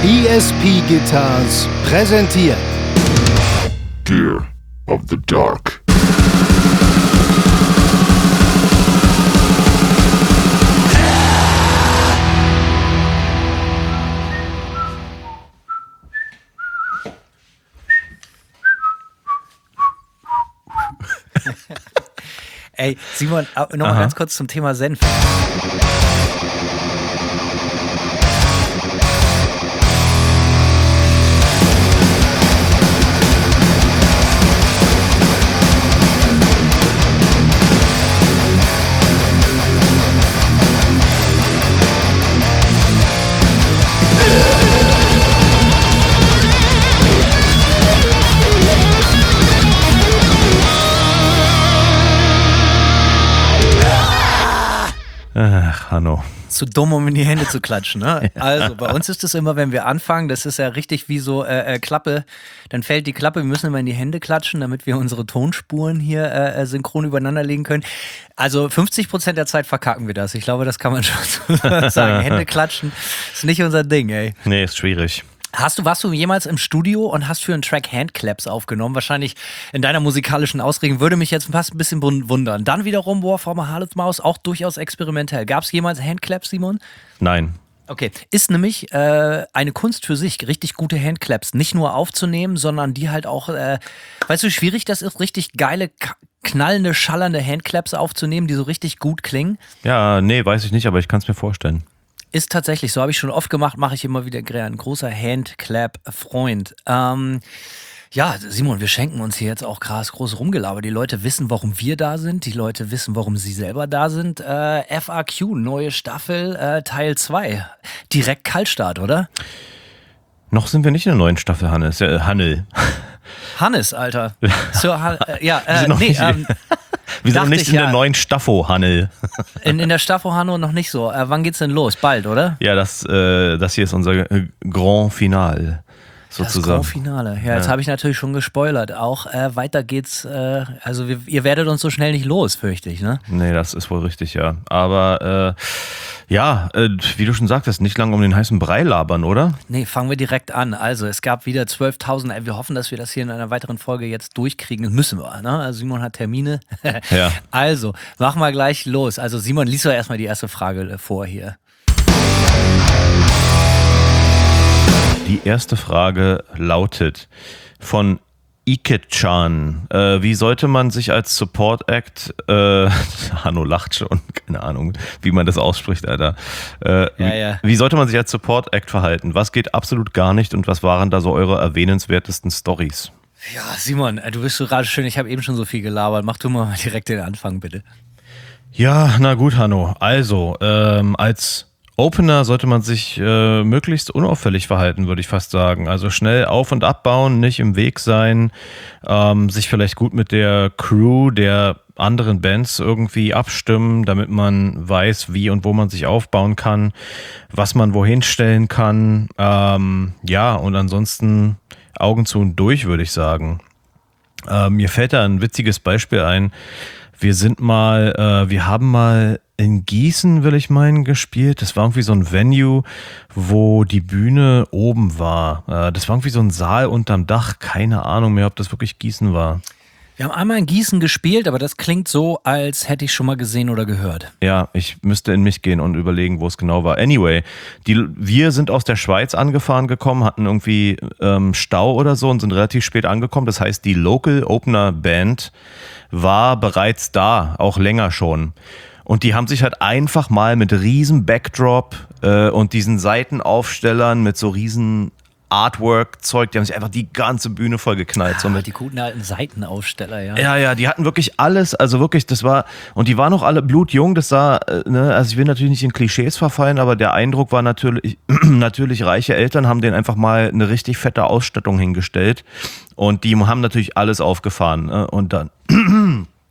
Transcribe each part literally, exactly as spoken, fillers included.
E S P Guitars präsentiert Gear of the Dark. Ey, Simon, nochmal ganz kurz zum Thema Senf. Ach, Hanno. Zu dumm, um in die Hände zu klatschen, ne? Also, bei uns ist es immer, wenn wir anfangen, das ist ja richtig wie so äh, äh, Klappe, dann fällt die Klappe, wir müssen immer in die Hände klatschen, damit wir unsere Tonspuren hier äh, synchron übereinander legen können. Also fünfzig Prozent der Zeit verkacken wir das. Ich glaube, das kann man schon so sagen. Hände klatschen ist nicht unser Ding, ey. Nee, ist schwierig. Hast du, warst du jemals im Studio und hast für einen Track Handclaps aufgenommen? Wahrscheinlich in deiner musikalischen Ausrichtung würde mich jetzt fast ein bisschen wundern. Dann wiederum War from a Harlot's Maus, auch durchaus experimentell. Gab es jemals Handclaps, Simon? Nein. Okay, ist nämlich äh, eine Kunst für sich, richtig gute Handclaps nicht nur aufzunehmen, sondern die halt auch, äh, weißt du, wie schwierig das ist, richtig geile, knallende, schallernde Handclaps aufzunehmen, die so richtig gut klingen? Ja, nee, weiß ich nicht, aber ich kann es mir vorstellen. Ist tatsächlich, so habe ich schon oft gemacht, mache ich immer wieder gerne. Ein großer Handclap-Freund. Ähm, ja, Simon, wir schenken uns hier jetzt auch krass groß Rumgelaber. Die Leute wissen, warum wir da sind. Die Leute wissen, warum sie selber da sind. Äh, F A Q, neue Staffel, äh, Teil zwei. Direkt Kaltstart, oder? Noch sind wir nicht in der neuen Staffel, Hannes. Äh, Hannel. Hannes, Alter. Zur Han- äh, ja, Wir äh, sind noch nee, nicht, ähm, wir sind noch nicht ich, in ja. der neuen Staffo, Hannel. in, in der Staffel Hanno noch nicht so. Äh, wann geht's denn los? Bald, oder? Ja, das, äh, das hier ist unser äh, Grand Finale. Sozusagen. Das Grand Finale. Ja, jetzt Ja. habe ich natürlich schon gespoilert. Auch äh, weiter geht's, äh, also wir, ihr werdet uns so schnell nicht los, fürchte ich, ne? Nee, das ist wohl richtig, ja. Aber äh, ja, äh, wie du schon sagtest, nicht lange um den heißen Brei labern, oder? Nee, fangen wir direkt an. Also es gab wieder zwölftausend, äh, wir hoffen, dass wir das hier in einer weiteren Folge jetzt durchkriegen. Das müssen wir, ne? Also Simon hat Termine. Ja. Also, machen wir gleich los. Also Simon, lies doch erstmal die erste Frage vor hier. Die erste Frage lautet von Ike-chan. Äh, wie sollte man sich als Support Act, äh, Hanno lacht schon, keine Ahnung, wie man das ausspricht, Alter. Äh, Ja, ja. Wie, wie sollte man sich als Support Act verhalten? Was geht absolut gar nicht und was waren da so eure erwähnenswertesten Stories? Ja, Simon, äh, du bist so gerade schön, ich habe eben schon so viel gelabert. Mach du mal direkt den Anfang, bitte. Ja, na gut, Hanno. Also, ähm, als Opener sollte man sich äh, möglichst unauffällig verhalten, würde ich fast sagen. Also schnell auf- und abbauen, nicht im Weg sein, ähm, sich vielleicht gut mit der Crew der anderen Bands irgendwie abstimmen, damit man weiß, wie und wo man sich aufbauen kann, was man wohin stellen kann. Ähm, ja, und ansonsten Augen zu und durch, würde ich sagen. Äh, mir fällt da ein witziges Beispiel ein. Wir sind mal, äh, wir haben mal in Gießen, will ich meinen, gespielt. Das war irgendwie so ein Venue, wo die Bühne oben war. Äh, das war irgendwie so ein Saal unterm Dach. Keine Ahnung mehr, ob das wirklich Gießen war. Wir haben einmal in Gießen gespielt, aber das klingt so, als hätte ich schon mal gesehen oder gehört. Ja, ich müsste in mich gehen und überlegen, wo es genau war. Anyway, die, wir sind aus der Schweiz angefahren gekommen, hatten irgendwie ähm, Stau oder so und sind relativ spät angekommen. Das heißt, die Local Opener Band war bereits da, auch länger schon. Und die haben sich halt einfach mal mit riesen Backdrop äh, und diesen Seitenaufstellern mit so riesen Artwork-Zeug, die haben sich einfach die ganze Bühne voll geknallt. So Ah, mit die guten alten Seitenaufsteller, ja. Ja, ja, die hatten wirklich alles, also wirklich, das war, und die waren auch alle blutjung, das sah, äh, ne, also ich will natürlich nicht in Klischees verfallen, aber der Eindruck war natürlich, natürlich reiche Eltern haben denen einfach mal eine richtig fette Ausstattung hingestellt und die haben natürlich alles aufgefahren, ne, und dann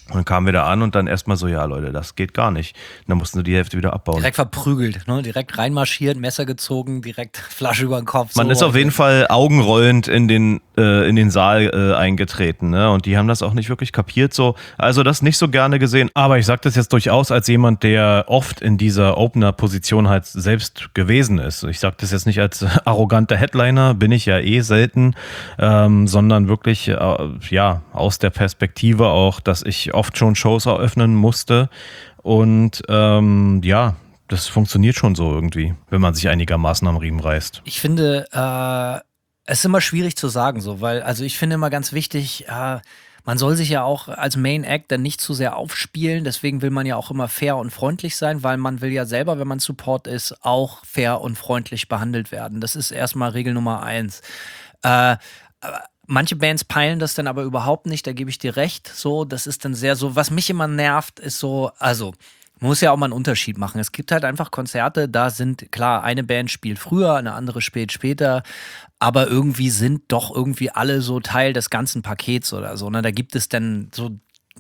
Und dann kamen wir da an und dann erstmal so, ja Leute, das geht gar nicht. Und dann mussten sie die Hälfte wieder abbauen. Direkt verprügelt, ne? Direkt reinmarschiert, Messer gezogen, direkt Flasche über den Kopf. Man so. ist auf jeden Fall augenrollend in den, äh, in den Saal äh, eingetreten, ne? Und die haben das auch nicht wirklich kapiert so. Also das nicht so gerne gesehen. Aber ich sage das jetzt durchaus als jemand, der oft in dieser Opener-Position halt selbst gewesen ist. Ich sage das jetzt nicht als arroganter Headliner, bin ich ja eh selten, ähm, sondern wirklich äh, ja aus der Perspektive auch, dass ich oft schon Shows eröffnen musste und ähm, ja, das funktioniert schon so irgendwie, wenn man sich einigermaßen am Riemen reißt. Ich finde, äh, es ist immer schwierig zu sagen, so, weil, also ich finde immer ganz wichtig, äh, man soll sich ja auch als Main Act dann nicht zu sehr aufspielen, deswegen will man ja auch immer fair und freundlich sein, weil man will ja selber, wenn man Support ist, auch fair und freundlich behandelt werden. Das ist erstmal Regel Nummer eins. Äh, Manche Bands peilen das dann aber überhaupt nicht, da gebe ich dir recht. So, das ist dann sehr so, was mich immer nervt, ist so, also, man muss ja auch mal einen Unterschied machen. Es gibt halt einfach Konzerte, da sind, klar, eine Band spielt früher, eine andere spielt später, aber irgendwie sind doch irgendwie alle so Teil des ganzen Pakets oder so. Ne? Da gibt es dann so,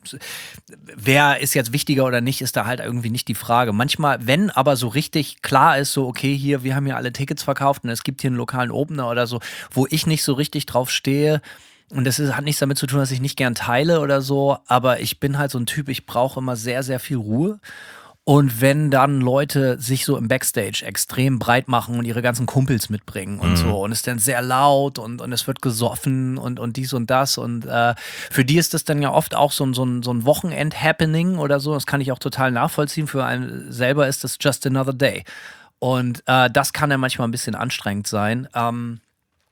wer ist jetzt wichtiger oder nicht, ist da halt irgendwie nicht die Frage. Manchmal, wenn aber so richtig klar ist, so okay, hier, wir haben ja alle Tickets verkauft und es gibt hier einen lokalen Opener oder so, wo ich nicht so richtig drauf stehe, und das ist, hat nichts damit zu tun, dass ich nicht gern teile oder so, aber ich bin halt so ein Typ, ich brauche immer sehr, sehr viel Ruhe. Und wenn dann Leute sich so im Backstage extrem breit machen und ihre ganzen Kumpels mitbringen und Mhm. so und es ist dann sehr laut und, und es wird gesoffen und, und dies und das und äh, für die ist das dann ja oft auch so ein, so ein, so ein Wochenend-Happening oder so, das kann ich auch total nachvollziehen, für einen selber ist das just another day und äh, das kann ja manchmal ein bisschen anstrengend sein. Ähm,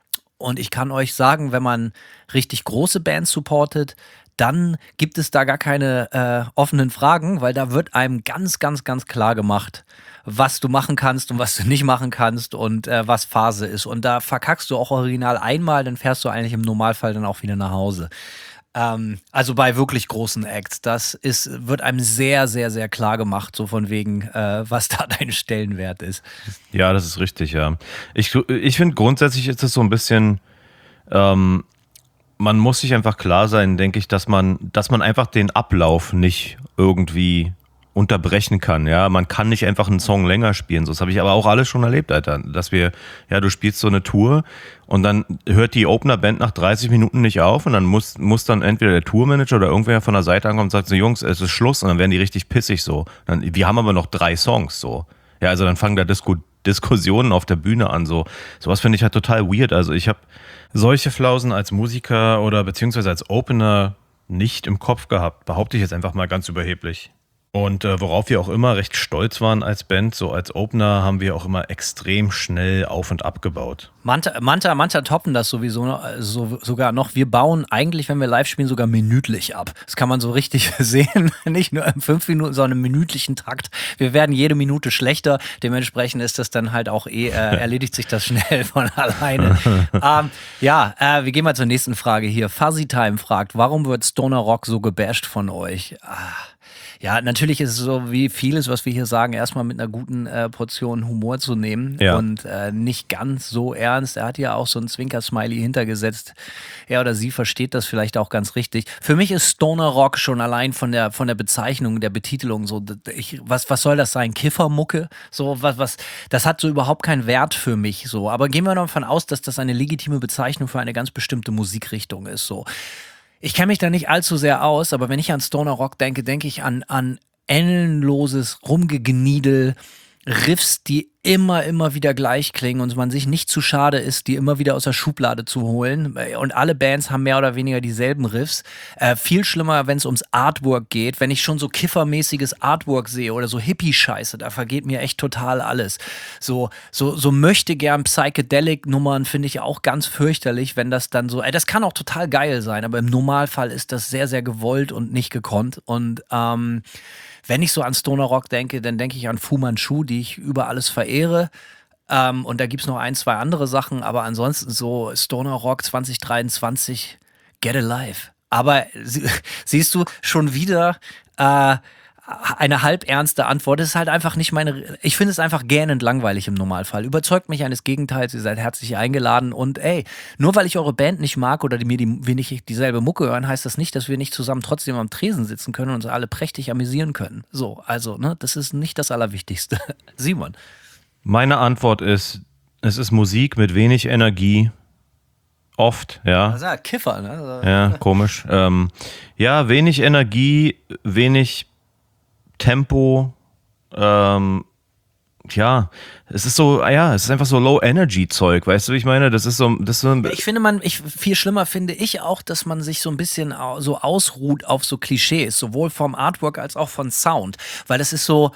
und ich kann euch sagen, wenn man richtig große Bands supportet, dann gibt es da gar keine äh, offenen Fragen, weil da wird einem ganz, ganz, ganz klar gemacht, was du machen kannst und was du nicht machen kannst und äh, was Phase ist. Und da verkackst du auch original einmal, dann fährst du eigentlich im Normalfall dann auch wieder nach Hause. Ähm, also bei wirklich großen Acts, das ist, wird einem sehr, sehr, sehr klar gemacht, so von wegen, äh, was da dein Stellenwert ist. Ja, das ist richtig, ja. Ich, ich finde grundsätzlich ist es so ein bisschen, ähm, man muss sich einfach klar sein, denke ich, dass man, dass man einfach den Ablauf nicht irgendwie unterbrechen kann, ja. Man kann nicht einfach einen Song länger spielen. So, das habe ich aber auch alles schon erlebt, Alter. Dass wir, ja, du spielst so eine Tour und dann hört die Opener-Band nach dreißig Minuten nicht auf und dann muss, muss dann entweder der Tourmanager oder irgendwer von der Seite ankommen und sagt so, Jungs, es ist Schluss, und dann werden die richtig pissig so. Dann, wir haben aber noch drei Songs so. Ja, also dann fangen da Disku, Diskussionen auf der Bühne an. So. Sowas finde ich halt total weird. Also ich habe solche Flausen als Musiker oder beziehungsweise als Opener nicht im Kopf gehabt. Behaupte ich jetzt einfach mal ganz überheblich. Und äh, worauf wir auch immer recht stolz waren als Band, so als Opener haben wir auch immer extrem schnell auf- und abgebaut. Manta, Manta, Manta toppen das sowieso noch, so, sogar noch. Wir bauen eigentlich, wenn wir live spielen, sogar minütlich ab. Das kann man so richtig sehen. Nicht nur in fünf Minuten, sondern im minütlichen Takt. Wir werden jede Minute schlechter. Dementsprechend ist das dann halt auch eh, äh, erledigt sich das schnell von alleine. ähm, ja, äh, wir gehen mal zur nächsten Frage hier. Fuzzy Time fragt, warum wird Stoner Rock so gebasht von euch? Ah. Ja, natürlich ist es so wie vieles, was wir hier sagen, erstmal mit einer guten äh, Portion Humor zu nehmen Ja. und äh, nicht ganz so ernst. Er hat ja auch so ein Zwinker-Smiley hintergesetzt. Er oder sie versteht das vielleicht auch ganz richtig. Für mich ist Stoner Rock schon allein von der von der Bezeichnung, der Betitelung so, ich, was was soll das sein? Kiffermucke? So was was das hat so überhaupt keinen Wert für mich so. Aber gehen wir noch davon aus, dass das eine legitime Bezeichnung für eine ganz bestimmte Musikrichtung ist so. Ich kenne mich da nicht allzu sehr aus, aber wenn ich an Stoner Rock denke, denke ich an, an endloses Rumgegniedel, Riffs, die immer, immer wieder gleich klingen und man sich nicht zu schade ist, die immer wieder aus der Schublade zu holen. Und alle Bands haben mehr oder weniger dieselben Riffs. Äh, viel schlimmer, wenn es ums Artwork geht. Wenn ich schon so kiffermäßiges Artwork sehe oder so Hippie-Scheiße, da vergeht mir echt total alles. So, so, so möchte gern Psychedelic-Nummern finde ich auch ganz fürchterlich, wenn das dann so, äh, das kann auch total geil sein, aber im Normalfall ist das sehr, sehr gewollt und nicht gekonnt. Und ähm, wenn ich so an Stoner Rock denke, dann denke ich an Fu Manchu, die ich über alles verehre. Ähm, und da gibt es noch ein, zwei andere Sachen, aber ansonsten so Stoner Rock zwanzig dreiundzwanzig, get alive. Aber sie, siehst du, schon wieder äh, eine halbernste Antwort. Das ist halt einfach nicht meine. Ich finde es einfach gähnend langweilig im Normalfall. Überzeugt mich eines Gegenteils. Ihr seid herzlich eingeladen. Und ey, nur weil ich eure Band nicht mag oder die, mir die, wir nicht dieselbe Mucke hören, heißt das nicht, dass wir nicht zusammen trotzdem am Tresen sitzen können und uns alle prächtig amüsieren können. So, also, ne, das ist nicht das Allerwichtigste. Simon. Meine Antwort ist, es ist Musik mit wenig Energie. Oft, ja. Also, ja, Kiffer, ne? Also, ja, komisch. Ähm, ja, wenig Energie, wenig Tempo. Ähm, ja, es ist so, ja, es ist einfach so Low-Energy-Zeug, weißt du, wie ich meine? Das ist so, das ist so ich finde man, ich, viel schlimmer finde ich auch, dass man sich so ein bisschen so ausruht auf so Klischees, sowohl vom Artwork als auch von Sound, weil das ist so,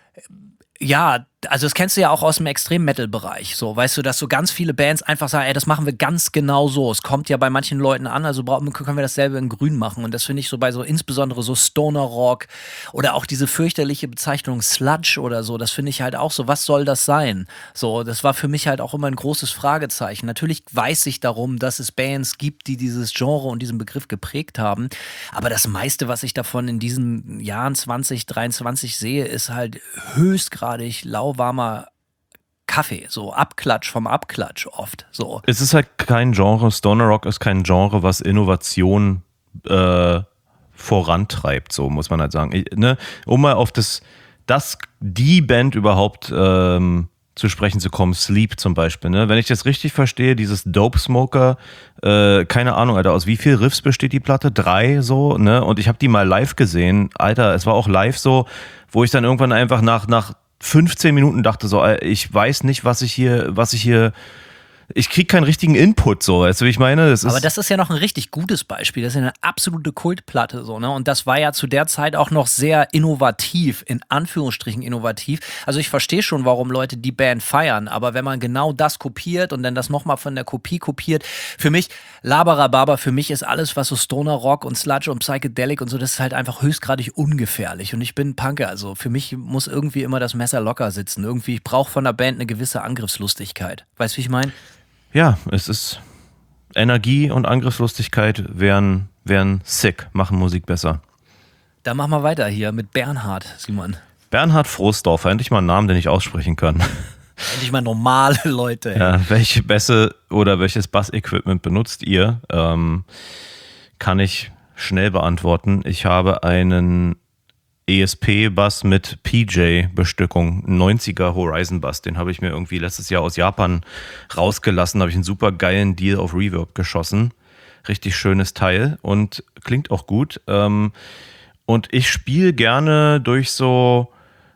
ja, also das kennst du ja auch aus dem Extrem-Metal-Bereich, so, weißt du, dass so ganz viele Bands einfach sagen, ey, das machen wir ganz genau so. Es kommt ja bei manchen Leuten an, also brauchen, können wir dasselbe in grün machen und das finde ich so bei so insbesondere so Stoner-Rock oder auch diese fürchterliche Bezeichnung Sludge oder so, das finde ich halt auch so, was soll das sein? So, das war für mich halt auch immer ein großes Fragezeichen. Natürlich weiß ich darum, dass es Bands gibt, die dieses Genre und diesen Begriff geprägt haben, aber das meiste, was ich davon in diesen Jahren zwanzig dreiundzwanzig sehe, ist halt höchstgradig lau warmer Kaffee, so Abklatsch vom Abklatsch oft. So. Es ist halt kein Genre, Stoner Rock ist kein Genre, was Innovation äh, vorantreibt, so muss man halt sagen. Ich, ne, um mal auf das, das die Band überhaupt ähm, zu sprechen zu kommen, Sleep zum Beispiel. Ne? Wenn ich das richtig verstehe, dieses Dope Smoker, äh, keine Ahnung, Alter, aus wie viel Riffs besteht die Platte? Drei so, ne? Und ich habe die mal live gesehen. Alter, es war auch live so, wo ich dann irgendwann einfach nach, nach fünfzehn Minuten dachte so, ich weiß nicht, was ich hier, was ich hier, ich kriege keinen richtigen Input, so, weißt du, wie ich meine? Das ist Aber das ist ja noch ein richtig gutes Beispiel. Das ist ja eine absolute Kultplatte, so, ne? Und das war ja zu der Zeit auch noch sehr innovativ, in Anführungsstrichen innovativ. Also ich verstehe schon, warum Leute die Band feiern, aber wenn man genau das kopiert und dann das nochmal von der Kopie kopiert, für mich, Labarababa, für mich ist alles, was so Stoner Rock und Sludge und Psychedelic und so, das ist halt einfach höchstgradig ungefährlich. Und ich bin ein Punker, also für mich muss irgendwie immer das Messer locker sitzen. Irgendwie, ich brauche von der Band eine gewisse Angriffslustigkeit. Weißt du, wie ich meine? Ja, es ist Energie und Angriffslustigkeit wären, wären sick, machen Musik besser. Dann machen wir weiter hier mit Bernhard, Simon. Bernhard Froßdorfer, endlich mal einen Namen, den ich aussprechen kann. Endlich mal normale Leute. Ey. Ja, welche Bässe oder welches Bassequipment benutzt ihr? Ähm, kann ich schnell beantworten. Ich habe einen E S P-Bass mit P J-Bestückung, ein neunziger Horizon-Bass, den habe ich mir irgendwie letztes Jahr aus Japan rausgelassen, da habe ich einen super geilen Deal auf Reverb geschossen. Richtig schönes Teil und klingt auch gut. Ähm, und ich spiele gerne durch so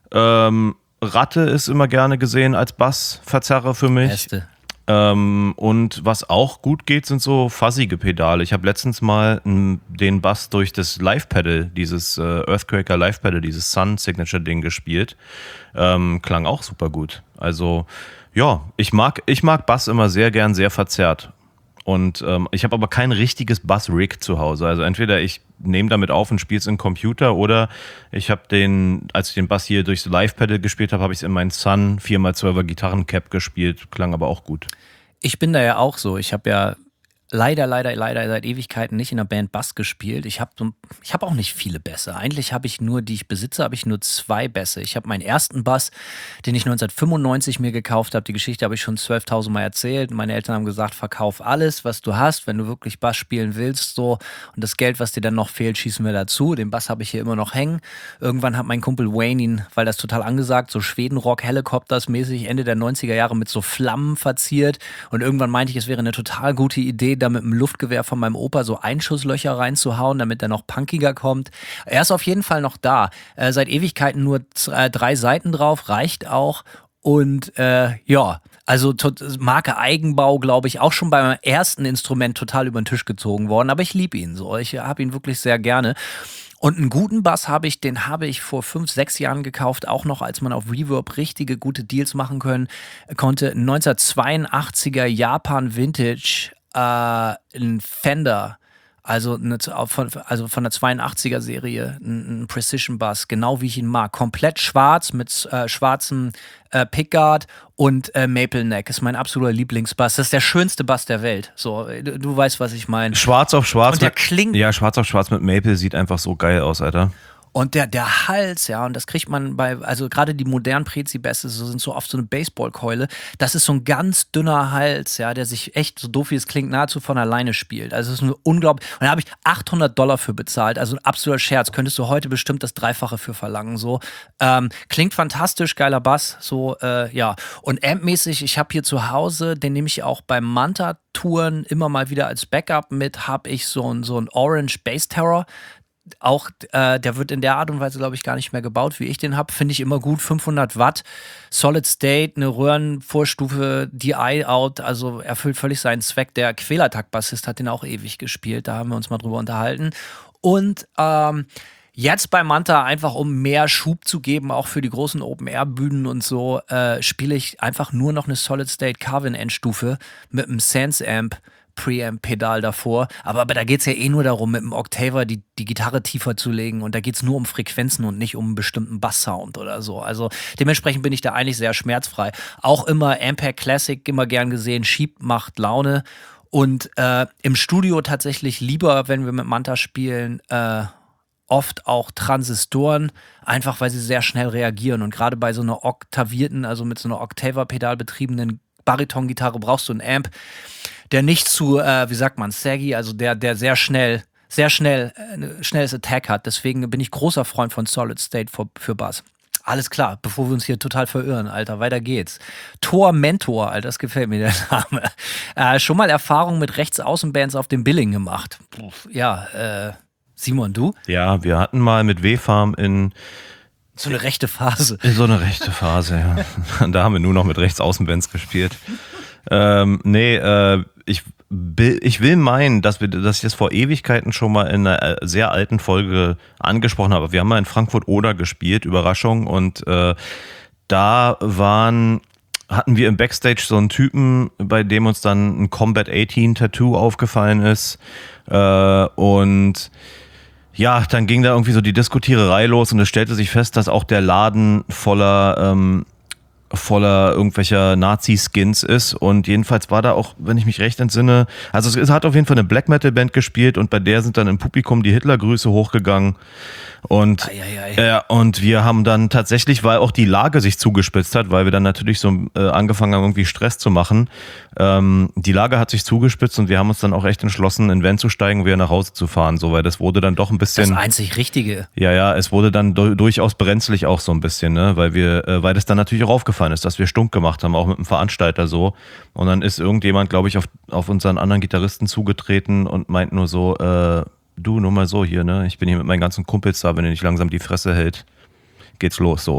ähm, Ratte ist immer gerne gesehen als Bassverzerrer für mich. Beste. Ähm, und was auch gut geht, sind so fuzzige Pedale. Ich habe letztens mal m, den Bass durch das Live-Pedal, dieses äh, Earthquaker Live-Pedal, dieses Sun-Signature-Ding gespielt. Ähm, klang auch super gut. Also ja, ich mag, ich mag Bass immer sehr gern, sehr verzerrt. Und ähm, ich habe aber kein richtiges Bass-Rig zu Hause. Also entweder ich nehme damit auf und spiele es im Computer oder ich habe den, als ich den Bass hier durchs Live-Pedal gespielt habe, habe ich es in meinen Sun vier mal zwölfer Gitarrencap gespielt. Klang aber auch gut. Ich bin da ja auch so. Ich habe ja leider, leider, leider seit Ewigkeiten nicht in der Band Bass gespielt. Ich habe ich hab auch nicht viele Bässe. Eigentlich habe ich nur, die ich besitze, habe ich nur zwei Bässe. Ich habe meinen ersten Bass, den ich neunzehnhundertfünfundneunzig mir gekauft habe. Die Geschichte habe ich schon zwölftausend Mal erzählt. Meine Eltern haben gesagt, verkauf alles, was du hast, wenn du wirklich Bass spielen willst. So. Und das Geld, was dir dann noch fehlt, schießen wir dazu. Den Bass habe ich hier immer noch hängen. Irgendwann hat mein Kumpel Wayne ihn, weil das total angesagt, so Schwedenrock, Helicopters mäßig Ende der neunziger Jahre mit so Flammen verziert. Und irgendwann meinte ich, es wäre eine total gute Idee, da mit dem Luftgewehr von meinem Opa so Einschusslöcher reinzuhauen, damit er noch punkiger kommt. Er ist auf jeden Fall noch da. Äh, seit Ewigkeiten nur z- äh, drei Seiten drauf, reicht auch. Und äh, ja, also tot, Marke Eigenbau, glaube ich, auch schon beim ersten Instrument total über den Tisch gezogen worden. Aber ich liebe ihn so. Ich habe ihn wirklich sehr gerne. Und einen guten Bass habe ich, den habe ich vor fünf, sechs Jahren gekauft, auch noch, als man auf Reverb richtige gute Deals machen können, konnte. neunzehnhundertzweiundachtziger Japan Vintage, äh, ein Fender, also, eine, von, also von der zweiundachtziger Serie, ein, ein Precision Bass, genau wie ich ihn mag. Komplett schwarz mit äh, schwarzem äh, Pickguard und äh, Maple Neck ist mein absoluter Lieblingsbass. Das ist der schönste Bass der Welt. So, du, du weißt, was ich meine. Schwarz auf schwarz. Und der mit, klingt. Ja, schwarz auf schwarz mit Maple sieht einfach so geil aus, Alter. Und der, der Hals, ja, und das kriegt man bei, also gerade die modernen Prezi-Bässe so sind so oft so eine Baseballkeule. Das ist so ein ganz dünner Hals, ja, der sich echt, so doof wie es klingt, nahezu von alleine spielt. Also es ist nur unglaublich. Und da habe ich achthundert Dollar für bezahlt. Also ein absoluter Scherz. Könntest du heute bestimmt das Dreifache für verlangen. So ähm, klingt fantastisch, geiler Bass. So äh, ja. Und ampmäßig, ich habe hier zu Hause, den nehme ich auch beim Manta-Touren immer mal wieder als Backup mit. Habe ich so ein so ein Orange Bass Terror. Auch äh, der wird in der Art und Weise, glaube ich, gar nicht mehr gebaut, wie ich den habe. Finde ich immer gut. fünfhundert Watt, Solid State, eine Röhrenvorstufe, D I-Out. Also erfüllt völlig seinen Zweck. Der Quälertakt-Bassist hat den auch ewig gespielt. Da haben wir uns mal drüber unterhalten. Und ähm, jetzt bei Manta, einfach um mehr Schub zu geben, auch für die großen Open-Air-Bühnen und so, äh, spiele ich einfach nur noch eine Solid State Carvin-Endstufe mit einem Sense-Amp. Preamp-Pedal davor, aber, aber da geht es ja eh nur darum, mit dem Octaver die, die Gitarre tiefer zu legen und da geht es nur um Frequenzen und nicht um einen bestimmten Bass-Sound oder so. Also dementsprechend bin ich da eigentlich sehr schmerzfrei. Auch immer Ampere Classic, immer gern gesehen, Sheep macht Laune und äh, im Studio tatsächlich lieber, wenn wir mit Manta spielen, äh, oft auch Transistoren, einfach weil sie sehr schnell reagieren und gerade bei so einer oktavierten, also mit so einer Octaver-Pedal betriebenen Bariton-Gitarre brauchst du einen Amp, der nicht zu, äh, wie sagt man, saggy, also der, der sehr schnell, sehr schnell, äh, schnelles Attack hat. Deswegen bin ich großer Freund von Solid State für, für Bass. Alles klar, bevor wir uns hier total verirren, Alter, weiter geht's. Tor Mentor, Alter, das gefällt mir der Name. Äh, schon mal Erfahrung mit Rechtsaußenbands auf dem Billing gemacht. Ja, äh, Simon, du? Ja, wir hatten mal mit W-Farm in So eine rechte Phase. So eine rechte Phase, ja. Da haben wir nur noch mit Rechtsaußenbands gespielt. Ähm, nee, äh, ich, ich will meinen, dass, wir, dass ich das vor Ewigkeiten schon mal in einer sehr alten Folge angesprochen habe. Wir haben mal in Frankfurt-Oder gespielt, Überraschung, und äh, da waren, hatten wir im Backstage so einen Typen, bei dem uns dann ein Combat achtzehn Tattoo aufgefallen ist, äh, und ja, dann ging da irgendwie so die Diskutiererei los und es stellte sich fest, dass auch der Laden voller ähm, voller irgendwelcher Nazi-Skins ist und jedenfalls war da auch, wenn ich mich recht entsinne, also es hat auf jeden Fall eine Black-Metal-Band gespielt und bei der sind dann im Publikum die Hitlergrüße hochgegangen und, äh, und wir haben dann tatsächlich, weil auch die Lage sich zugespitzt hat, weil wir dann natürlich so äh, angefangen haben, irgendwie Stress zu machen, ähm, die Lage hat sich zugespitzt und wir haben uns dann auch echt entschlossen, in den Van zu steigen und wieder nach Hause zu fahren, so, weil das wurde dann doch ein bisschen... Das einzig Richtige. Ja, ja, es wurde dann do- durchaus brenzlig auch so ein bisschen, ne, weil wir, äh, weil das dann natürlich auch aufgefallen ist, dass wir stunk gemacht haben, auch mit dem Veranstalter so. Und dann ist irgendjemand, glaube ich, auf, auf unseren anderen Gitarristen zugetreten und meint nur so, äh, du, nur mal so hier, ne? Ich bin hier mit meinen ganzen Kumpels da, wenn ihr nicht langsam die Fresse hält, geht's los, so.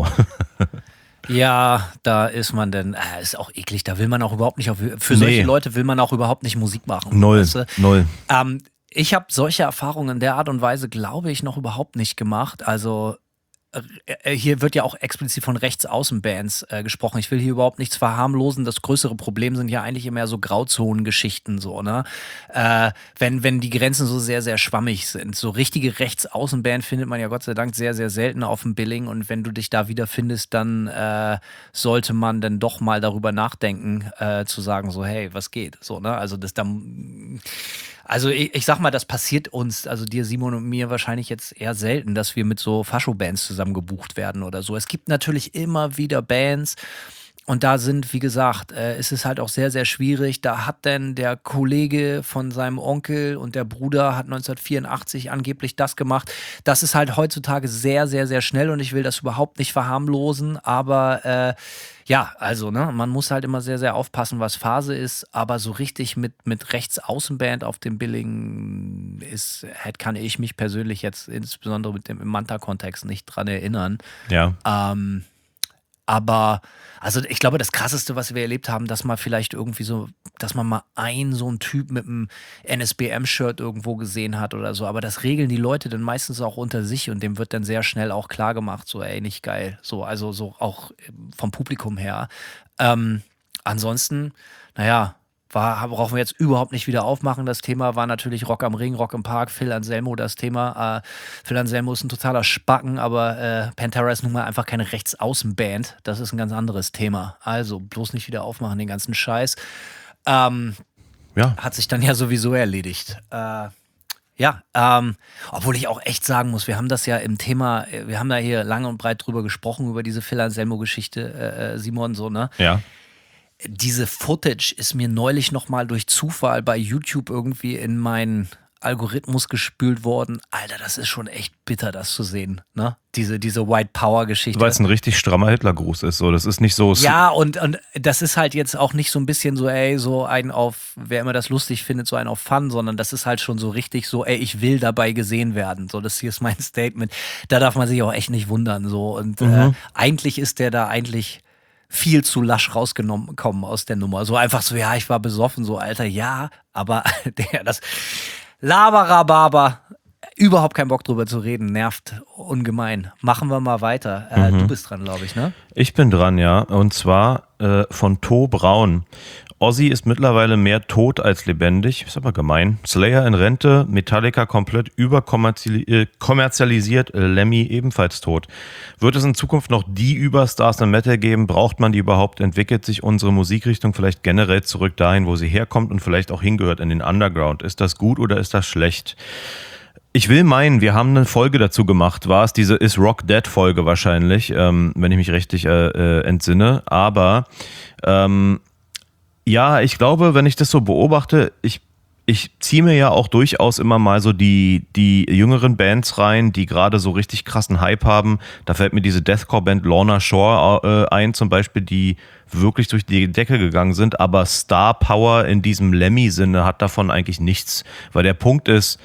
Ja, da ist man denn, äh, ist auch eklig, da will man auch überhaupt nicht, auf, für Nee. solche Leute will man auch überhaupt nicht Musik machen. Null, weißt du? null. Ähm, ich habe solche Erfahrungen in der Art und Weise, glaube ich, noch überhaupt nicht gemacht. Also äh, hier wird ja auch explizit von Rechtsaußenbands äh, gesprochen. Ich will hier überhaupt nichts verharmlosen. Das größere Problem sind ja eigentlich immer so Grauzonengeschichten, so, ne? Äh, wenn, wenn die Grenzen so sehr, sehr schwammig sind. So richtige Rechtsaußenband findet man ja Gott sei Dank sehr, sehr selten auf dem Billing. Und wenn du dich da wiederfindest, dann äh, sollte man dann doch mal darüber nachdenken, äh, zu sagen, so, hey, was geht? So, ne? Also das dann. Also ich, ich sag mal, das passiert uns, also dir, Simon und mir wahrscheinlich jetzt eher selten, dass wir mit so Fascho-Bands zusammen gebucht werden oder so. Es gibt natürlich immer wieder Bands und da sind, wie gesagt, äh, ist es halt auch sehr, sehr schwierig. Da hat denn der Kollege von seinem Onkel und der Bruder hat neunzehnhundertvierundachtzig angeblich das gemacht. Das ist halt heutzutage sehr, sehr, sehr schnell und ich will das überhaupt nicht verharmlosen, aber äh, ja, also, ne, man muss halt immer sehr, sehr aufpassen, was Phase ist, aber so richtig mit, mit Rechtsaußenband auf dem Billing ist, halt kann ich mich persönlich jetzt insbesondere mit dem im Manta-Kontext nicht dran erinnern. Ja. Ähm, aber, also ich glaube, das Krasseste, was wir erlebt haben, dass man vielleicht irgendwie so, dass man mal einen so einen Typ mit einem N S B M-Shirt irgendwo gesehen hat oder so. Aber das regeln die Leute dann meistens auch unter sich und dem wird dann sehr schnell auch klar gemacht, so, ey, nicht geil. So, also so auch vom Publikum her. Ähm, ansonsten, naja, war, brauchen wir jetzt überhaupt nicht wieder aufmachen. Das Thema war natürlich Rock am Ring, Rock im Park, Phil Anselmo das Thema. Äh, Phil Anselmo ist ein totaler Spacken, aber äh, Pantera ist nun mal einfach keine Rechtsaußenband. Das ist ein ganz anderes Thema. Also bloß nicht wieder aufmachen, den ganzen Scheiß. Ähm, Ja. Hat sich dann ja sowieso erledigt. Äh, Ja, ähm, obwohl ich auch echt sagen muss, wir haben das ja im Thema, wir haben da hier lange und breit drüber gesprochen, über diese Phil Anselmo-Geschichte, äh, Simon, so, ne? Ja. Diese Footage ist mir neulich nochmal durch Zufall bei YouTube irgendwie in meinen Algorithmus gespült worden. Alter, das ist schon echt bitter, das zu sehen, ne? Diese, diese White Power-Geschichte. Weil es ein richtig strammer Hitlergruß ist, so. Das ist nicht so. Ja, und, und das ist halt jetzt auch nicht so ein bisschen so, ey, so ein auf, wer immer das lustig findet, so ein auf Fun, sondern das ist halt schon so richtig so, ey, ich will dabei gesehen werden. So, das hier ist mein Statement. Da darf man sich auch echt nicht wundern, so. Und Mhm. äh, eigentlich ist der da eigentlich viel zu lasch rausgenommen kommen aus der Nummer. So einfach so, ja, ich war besoffen, so, Alter, ja, aber der, das Laberababer, überhaupt keinen Bock drüber zu reden, nervt ungemein. Machen wir mal weiter. Äh, Mhm. Du bist dran, glaube ich, ne? Ich bin dran, ja. Und zwar äh, von To Braun. Ozzy ist mittlerweile mehr tot als lebendig. Ist aber gemein. Slayer in Rente, Metallica komplett überkommerzialisiert, äh, Lemmy ebenfalls tot. Wird es in Zukunft noch die Überstars im Metal geben? Braucht man die überhaupt? Entwickelt sich unsere Musikrichtung vielleicht generell zurück dahin, wo sie herkommt und vielleicht auch hingehört, in den Underground? Ist das gut oder ist das schlecht? Ich will meinen, wir haben eine Folge dazu gemacht. War es diese Is Rock Dead Folge wahrscheinlich, ähm, wenn ich mich richtig äh, äh, entsinne. Aber ähm, ja, ich glaube, wenn ich das so beobachte, ich, ich ziehe mir ja auch durchaus immer mal so die, die jüngeren Bands rein, die gerade so richtig krassen Hype haben. Da fällt mir diese Deathcore-Band Lorna Shore äh, ein zum Beispiel, die wirklich durch die Decke gegangen sind. Aber Star Power in diesem Lemmy-Sinne hat davon eigentlich nichts. Weil der Punkt ist,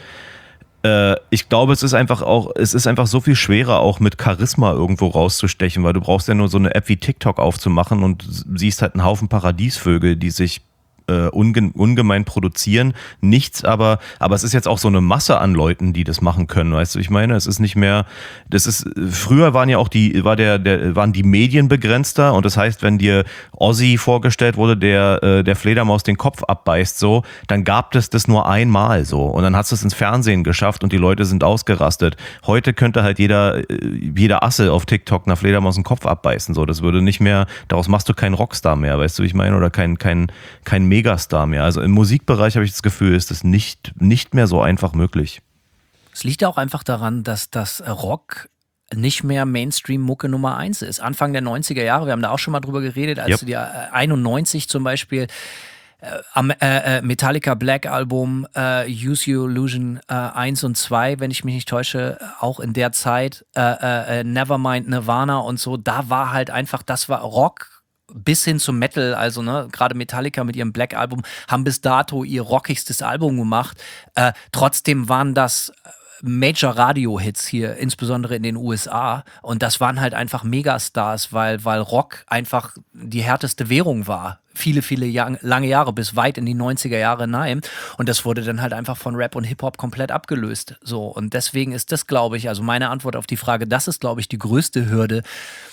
ich glaube, es ist einfach auch, es ist einfach so viel schwerer, auch mit Charisma irgendwo rauszustechen, weil du brauchst ja nur so eine App wie TikTok aufzumachen und siehst halt einen Haufen Paradiesvögel, die sich äh, unge- ungemein produzieren. Nichts, aber, aber es ist jetzt auch so eine Masse an Leuten, die das machen können, weißt du, ich meine, es ist nicht mehr, das ist, früher waren ja auch die, war der, der, waren die Medien begrenzter und das heißt, wenn dir Ozzy vorgestellt wurde, der, äh, der Fledermaus den Kopf abbeißt, so, dann gab es das nur einmal so und dann hast du es ins Fernsehen geschafft und die Leute sind ausgerastet. Heute könnte halt jeder, jeder Asse auf TikTok einer Fledermaus den Kopf abbeißen, so, das würde nicht mehr, daraus machst du keinen Rockstar mehr, weißt du, wie ich meine, oder kein, kein, kein Megastar mehr. Also im Musikbereich habe ich das Gefühl, ist das nicht, nicht mehr so einfach möglich. Es liegt ja auch einfach daran, dass das Rock nicht mehr Mainstream-Mucke Nummer eins ist. Anfang der neunziger Jahre, wir haben da auch schon mal drüber geredet, als Yep. du dir einundneunzig zum Beispiel äh, am äh, Metallica Black Album äh, Use Your Illusion äh, eins und zwei, wenn ich mich nicht täusche, auch in der Zeit äh, äh, Nevermind Nirvana und so, da war halt einfach, das war Rock bis hin zum Metal, also ne, gerade Metallica mit ihrem Black Album haben bis dato ihr rockigstes Album gemacht. Äh, trotzdem waren das Major-Radio-Hits hier, insbesondere in den U S A. Und das waren halt einfach Megastars, weil, weil Rock einfach die härteste Währung war. Viele, viele Jahr, lange Jahre, bis weit in die neunziger Jahre hinein. Und das wurde dann halt einfach von Rap und Hip-Hop komplett abgelöst. So, und deswegen ist das, glaube ich, also meine Antwort auf die Frage, das ist, glaube ich, die größte Hürde,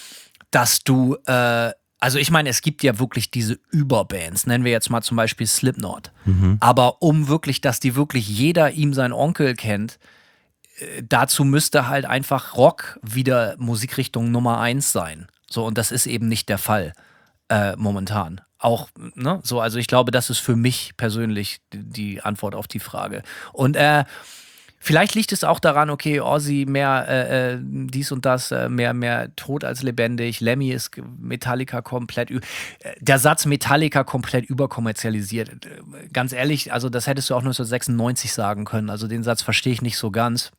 dass du äh, also ich meine, es gibt ja wirklich diese Überbands, nennen wir jetzt mal zum Beispiel Slipknot. Mhm. Aber um wirklich, dass die wirklich jeder ihm seinen Onkel kennt, äh, dazu müsste halt einfach Rock wieder Musikrichtung Nummer eins sein. So, und das ist eben nicht der Fall äh, momentan. Auch, ne, so, also ich glaube, das ist für mich persönlich die, die Antwort auf die Frage. Und äh, vielleicht liegt es auch daran, okay, Ozzy mehr äh, dies und das, äh, mehr, mehr tot als lebendig. Lemmy ist Metallica komplett, ü- der Satz Metallica komplett überkommerzialisiert. Ganz ehrlich, also das hättest du auch neunzehnhundertsechsundneunzig sagen können. Also den Satz verstehe ich nicht so ganz.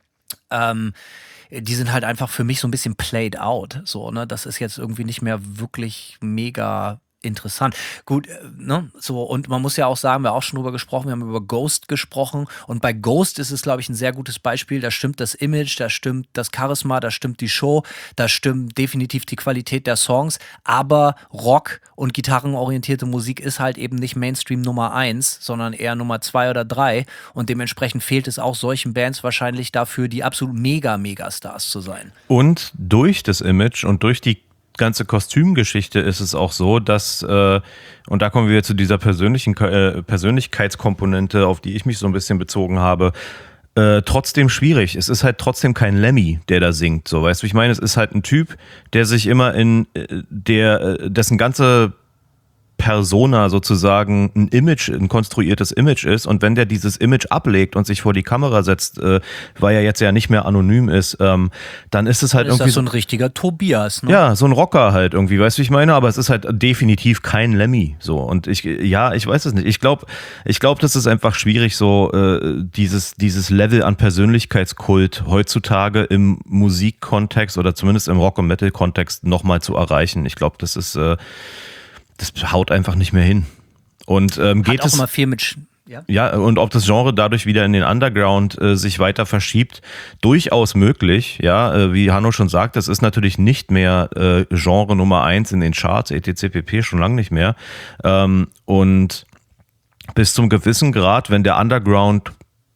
Ähm, die sind halt einfach für mich so ein bisschen played out. So, ne? Das ist jetzt irgendwie nicht mehr wirklich mega interessant. Gut, ne, so, und man muss ja auch sagen, wir haben auch schon drüber gesprochen, wir haben über Ghost gesprochen und bei Ghost ist es, glaube ich, ein sehr gutes Beispiel, da stimmt das Image, da stimmt das Charisma, da stimmt die Show, da stimmt definitiv die Qualität der Songs, aber Rock und gitarrenorientierte Musik ist halt eben nicht Mainstream Nummer eins, sondern eher Nummer zwei oder drei und dementsprechend fehlt es auch solchen Bands wahrscheinlich dafür, die absolut mega, mega Stars zu sein. Und durch das Image und durch die ganze Kostümgeschichte ist es auch so, dass, äh, und da kommen wir zu dieser persönlichen äh, Persönlichkeitskomponente, auf die ich mich so ein bisschen bezogen habe, äh, trotzdem schwierig. Es ist halt trotzdem kein Lemmy, der da singt, so, weißt du, ich meine, es ist halt ein Typ, der sich immer in, äh, der, äh, dessen ganze Persona sozusagen ein Image, ein konstruiertes Image ist und wenn der dieses Image ablegt und sich vor die Kamera setzt, äh, weil er jetzt ja nicht mehr anonym ist, ähm, dann ist es halt Dann ist irgendwie das so ein richtiger Tobias, ne? ja, so ein Rocker halt irgendwie, weißt du, wie ich meine? Aber es ist halt definitiv kein Lemmy, so. Und ich, ja, ich weiß es nicht. Ich glaube, ich glaube, das ist einfach schwierig, so äh, dieses, dieses Level an Persönlichkeitskult heutzutage im Musikkontext oder zumindest im Rock- und Metal-Kontext nochmal zu erreichen. Ich glaube, das ist, äh, das haut einfach nicht mehr hin. Und ähm, geht Hat auch es immer viel mit... Sch- Ja. ja, und ob das Genre dadurch wieder in den Underground äh, sich weiter verschiebt, durchaus möglich. Ja, äh, wie Hanno schon sagt, das ist natürlich nicht mehr äh, Genre Nummer eins in den Charts, et cetera pp. Schon lange nicht mehr. Ähm, und bis zum gewissen Grad, wenn der Underground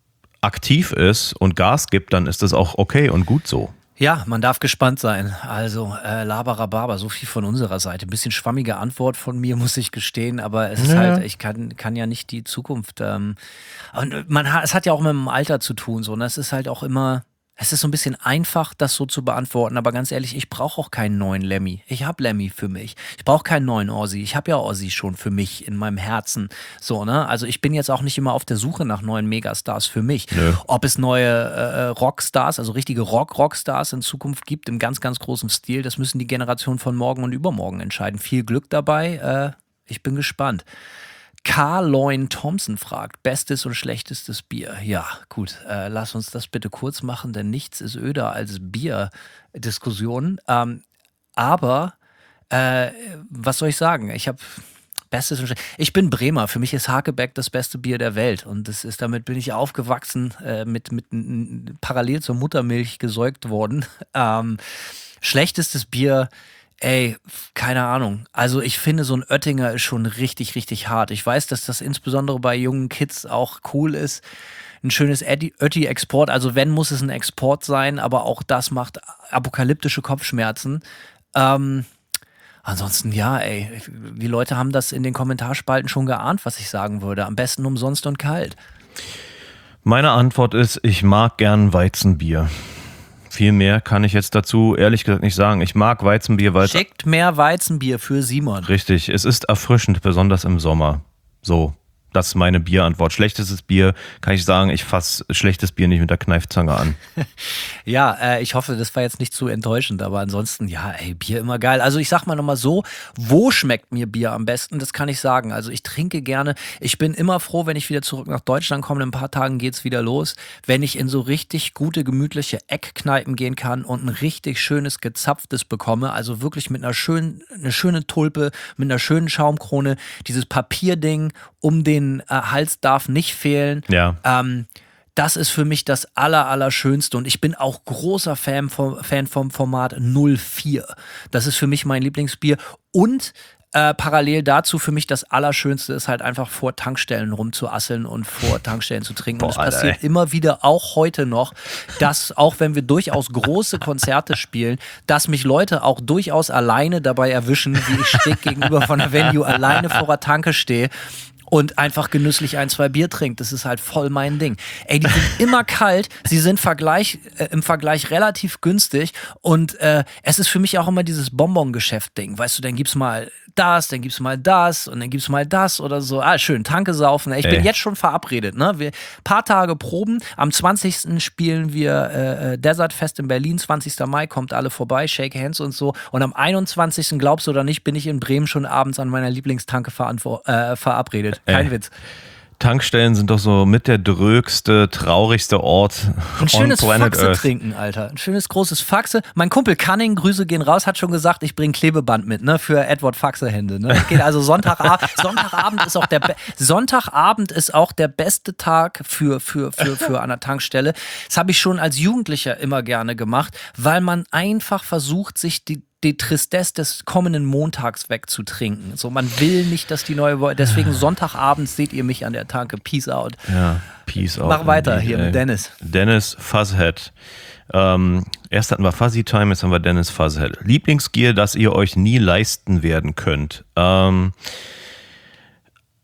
aktiv ist und Gas gibt, dann ist das auch okay und gut so. Ja, man darf gespannt sein. Also, äh, Labarababa, so viel von unserer Seite. Ein bisschen schwammige Antwort von mir, muss ich gestehen, aber es ist Ja. halt, ich kann, kann ja nicht die Zukunft. Ähm, und man hat, es hat ja auch mit dem Alter zu tun, so. Und es ist halt auch immer, es ist so ein bisschen einfach, das so zu beantworten, aber ganz ehrlich, ich brauche auch keinen neuen Lemmy. Ich habe Lemmy für mich. Ich brauche keinen neuen Ozzy. Ich habe ja Ozzy schon für mich in meinem Herzen. So, ne? Also ich bin jetzt auch nicht immer auf der Suche nach neuen Megastars für mich. Nö. Ob es neue äh, Rockstars, also richtige Rock-Rockstars in Zukunft gibt, im ganz, ganz großen Stil, das müssen die Generationen von morgen und übermorgen entscheiden. Viel Glück dabei. Äh, ich bin gespannt. Carloin Thompson fragt, bestes und schlechtestes Bier. Ja, gut, äh, lass uns das bitte kurz machen, denn nichts ist öder als Bierdiskussionen. Ähm, aber, äh, was soll ich sagen? Ich habe bestes und schlechtes. Ich bin Bremer. Für mich ist Hakebeck das beste Bier der Welt. Und das ist, damit bin ich aufgewachsen, äh, mit, mit n- parallel zur Muttermilch gesäugt worden. Ähm, schlechtestes Bier. Ey, keine Ahnung. Also ich finde, so ein Oettinger ist schon richtig, richtig hart. Ich weiß, dass das insbesondere bei jungen Kids auch cool ist. Ein schönes Eddi- Ötti-Export. Also wenn, muss es ein Export sein, aber auch das macht apokalyptische Kopfschmerzen. Ähm, ansonsten, ja, ey, die Leute haben das in den Kommentarspalten schon geahnt, was ich sagen würde. Am besten umsonst und kalt. Meine Antwort ist, ich mag gern Weizenbier. Viel mehr kann ich jetzt dazu ehrlich gesagt nicht sagen. Ich mag Weizenbier, weil es Schickt mehr Weizenbier für Simon. richtig, es ist erfrischend, besonders im Sommer. So, das ist meine Bierantwort. Schlechtestes Bier, kann ich sagen, ich fasse schlechtes Bier nicht mit der Kneifzange an. Ja, äh, ich hoffe, das war jetzt nicht zu enttäuschend, aber ansonsten, ja, ey, Bier immer geil. Also ich sag mal nochmal so, wo schmeckt mir Bier am besten? Das kann ich sagen. Also ich trinke gerne, ich bin immer froh, wenn ich wieder zurück nach Deutschland komme, in ein paar Tagen geht's wieder los, wenn ich in so richtig gute, gemütliche Eckkneipen gehen kann und ein richtig schönes gezapftes bekomme, also wirklich mit einer schönen, eine schöne Tulpe, mit einer schönen Schaumkrone, dieses Papierding um den äh, Hals darf nicht fehlen. Ja. Ähm, das ist für mich das aller, Allerschönste und ich bin auch großer Fan vom, Fan vom Format null vier. Das ist für mich mein Lieblingsbier und äh, parallel dazu für mich das Allerschönste ist halt einfach vor Tankstellen rumzuasseln und vor Tankstellen zu trinken. Und es Boah, Alter, passiert ey. immer wieder, auch heute noch, dass auch wenn wir durchaus große Konzerte spielen, dass mich Leute auch durchaus alleine dabei erwischen, wie ich schräg gegenüber von der Venue alleine vor der Tanke stehe und einfach genüsslich ein, zwei Bier trinkt. Das ist halt voll mein Ding. Ey, die sind immer kalt, sie sind Vergleich, äh, im Vergleich relativ günstig und äh, es ist für mich auch immer dieses Bonbon-Geschäft-Ding. Weißt du, dann gibt's mal das, dann gibt's mal das und dann gibt's mal das oder so. Ah, schön, Tanke saufen. Ich bin Ey. jetzt schon verabredet. Ne? Wir paar Tage proben. Am zwanzigsten spielen wir äh, Desert Fest in Berlin. zwanzigsten Mai, kommt alle vorbei, Shake Hands und so. Und am einundzwanzigsten glaubst du oder nicht, bin ich in Bremen schon abends an meiner Lieblingstanke verantwo- äh, verabredet. Kein Ey. Witz. Tankstellen sind doch so mit der drögste, traurigste Ort Ein on schönes Planet Faxe Earth. trinken, Alter. Ein schönes großes Faxe. Mein Kumpel Cunning, Grüße gehen raus, hat schon gesagt, ich bringe Klebeband mit, ne, für Edward Faxe Hände. Ne? Das geht also Sonntagabend. Sonntagabend ist auch der Be- Sonntagabend ist auch der beste Tag für für für für an der Tankstelle. Das habe ich schon als Jugendlicher immer gerne gemacht, weil man einfach versucht, sich die die Tristesse des kommenden Montags wegzutrinken. So, man will nicht, dass die neue Woche, deswegen Sonntagabends seht ihr mich an der Tanke. Peace out. Ja, peace out. Mach weiter indeed, hier ey. mit Dennis. Dennis Fuzzhead. Ähm, erst hatten wir Fuzzy Time, jetzt haben wir Dennis Fuzzhead. Lieblingsgear, das ihr euch nie leisten werden könnt. Ähm,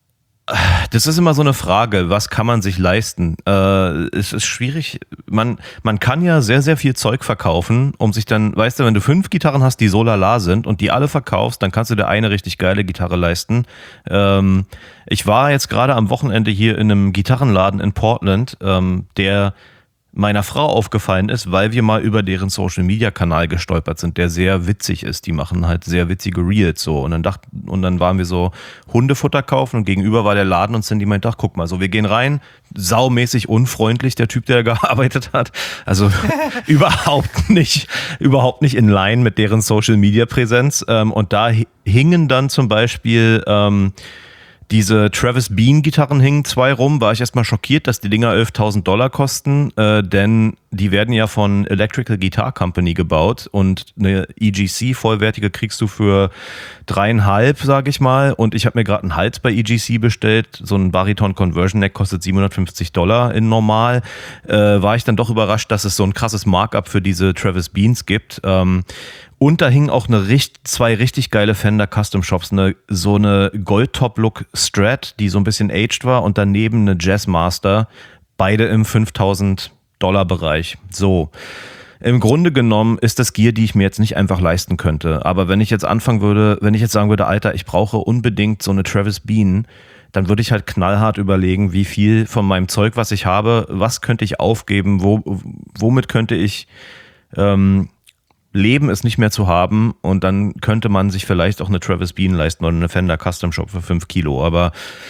Das ist immer so eine Frage, was kann man sich leisten? Äh, es ist schwierig. Man, man kann ja sehr, sehr viel Zeug verkaufen, um sich dann, weißt du, wenn du fünf Gitarren hast, die so lala sind und die alle verkaufst, dann kannst du dir eine richtig geile Gitarre leisten. Ähm, ich war jetzt gerade am Wochenende hier in einem Gitarrenladen in Portland, ähm, der meiner Frau aufgefallen ist, weil wir mal über deren Social-Media-Kanal gestolpert sind, der sehr witzig ist. Die machen halt sehr witzige Reels so. Und dann dachten, und dann waren wir so Hundefutter kaufen und gegenüber war der Laden und Cindy meinte, ach guck mal, so wir gehen rein, saumäßig unfreundlich, der Typ, der gearbeitet hat. Also überhaupt nicht, überhaupt nicht in line mit deren Social-Media-Präsenz. Und da hingen dann zum Beispiel ähm, diese Travis Bean Gitarren hingen zwei rum, war ich erstmal schockiert, dass die Dinger elftausend Dollar kosten, äh, denn die werden ja von Electrical Guitar Company gebaut und eine E G C vollwertige kriegst du für dreieinhalb, sage ich mal, und ich habe mir gerade einen Hals bei E G C bestellt, so ein Bariton Conversion Neck kostet siebenhundertfünfzig Dollar in normal, äh, war ich dann doch überrascht, dass es so ein krasses Markup für diese Travis Beans gibt. Ähm, Und da hingen auch eine, zwei richtig geile Fender Custom Shops, eine, so eine Gold-Top-Look Strat, die so ein bisschen aged war und daneben eine Jazzmaster, beide im fünftausend Dollar Bereich. So, im Grunde genommen ist das Gear, die ich mir jetzt nicht einfach leisten könnte. Aber wenn ich jetzt anfangen würde, wenn ich jetzt sagen würde, Alter, ich brauche unbedingt so eine Travis Bean, dann würde ich halt knallhart überlegen, wie viel von meinem Zeug, was ich habe, was könnte ich aufgeben, wo, womit könnte ich ähm, leben, es nicht mehr zu haben, und dann könnte man sich vielleicht auch eine Travis Bean leisten oder eine Fender Custom Shop für fünf Kilo, aber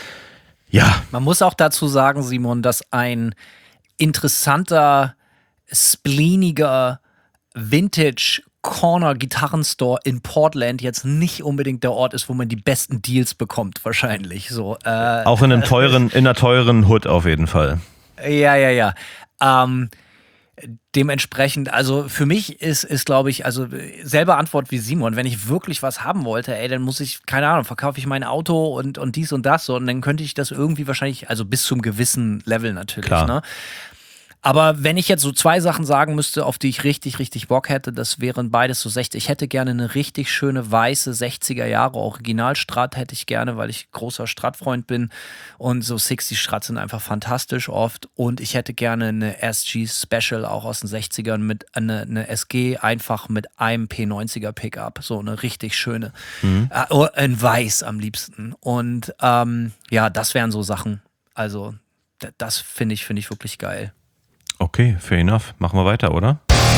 ja. Man muss auch dazu sagen, Simon, dass ein interessanter, spleeniger Vintage Corner Gitarrenstore in Portland jetzt nicht unbedingt der Ort ist, wo man die besten Deals bekommt, wahrscheinlich. So, äh, auch in einem teuren, in einer teuren Hood auf jeden Fall. Ja, ja, ja. Ähm, Dementsprechend, also für mich ist, ist glaube ich, also selbe Antwort wie Simon, wenn ich wirklich was haben wollte, ey, dann muss ich, keine Ahnung, verkaufe ich mein Auto und, und dies und das so, und dann könnte ich das irgendwie wahrscheinlich, also bis zum gewissen Level natürlich, Klar. Ne? Aber wenn ich jetzt so zwei Sachen sagen müsste, auf die ich richtig, richtig Bock hätte, das wären beides so sechzig. Ich hätte gerne eine richtig schöne weiße sechziger Jahre Original-Strat hätte ich gerne, weil ich großer Strat-Freund bin. Und so sechzig Strats sind einfach fantastisch oft. Und ich hätte gerne eine S G Special auch aus den sechzigern mit eine, eine S G einfach mit einem P neunziger Pickup. So eine richtig schöne. Mhm. Äh, in weiß am liebsten. Und ähm, ja, das wären so Sachen. Also d- das finde ich, finde ich wirklich geil. Okay, fair enough. Machen wir weiter, oder?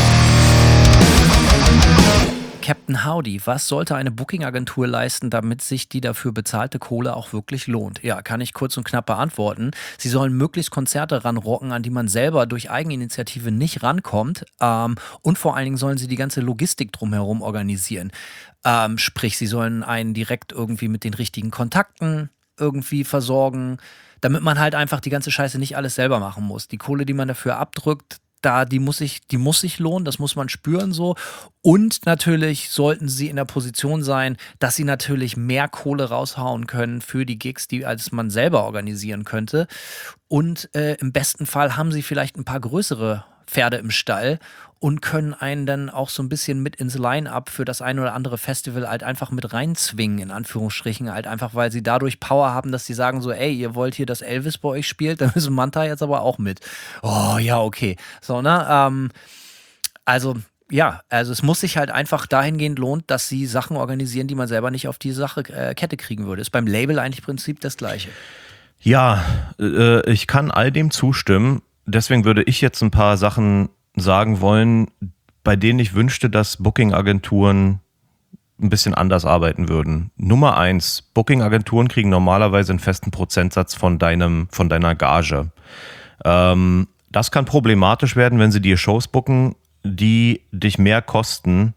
Captain Howdy, was sollte eine Booking-Agentur leisten, damit sich die dafür bezahlte Kohle auch wirklich lohnt? Ja, kann ich kurz und knapp beantworten. Sie sollen möglichst Konzerte ranrocken, an die man selber durch Eigeninitiative nicht rankommt. Ähm, und vor allen Dingen sollen sie die ganze Logistik drumherum organisieren. Ähm, sprich, sie sollen einen direkt irgendwie mit den richtigen Kontakten irgendwie versorgen, damit man halt einfach die ganze Scheiße nicht alles selber machen muss. Die Kohle, die man dafür abdrückt, da, die muss sich, die muss sich lohnen, das muss man spüren so. Und natürlich sollten sie in der Position sein, dass sie natürlich mehr Kohle raushauen können für die Gigs, die als man selber organisieren könnte. Und äh, im besten Fall haben sie vielleicht ein paar größere Pferde im Stall und können einen dann auch so ein bisschen mit ins Line-Up für das ein oder andere Festival halt einfach mit reinzwingen, in Anführungsstrichen, halt einfach, weil sie dadurch Power haben, dass sie sagen so, ey, ihr wollt hier, dass Elvis bei euch spielt, dann müssen Manta jetzt aber auch mit. Oh, ja, okay. So, ne, ähm, also, ja, also es muss sich halt einfach dahingehend lohnen, dass sie Sachen organisieren, die man selber nicht auf die Sache äh, Kette kriegen würde. Ist beim Label eigentlich im Prinzip das Gleiche. Ja, äh, ich kann all dem zustimmen. Deswegen würde ich jetzt ein paar Sachen sagen wollen, bei denen ich wünschte, dass Booking-Agenturen ein bisschen anders arbeiten würden. Nummer eins, Booking-Agenturen kriegen normalerweise einen festen Prozentsatz von deinem, von deiner Gage. Ähm, das kann problematisch werden, wenn sie dir Shows booken, die dich mehr kosten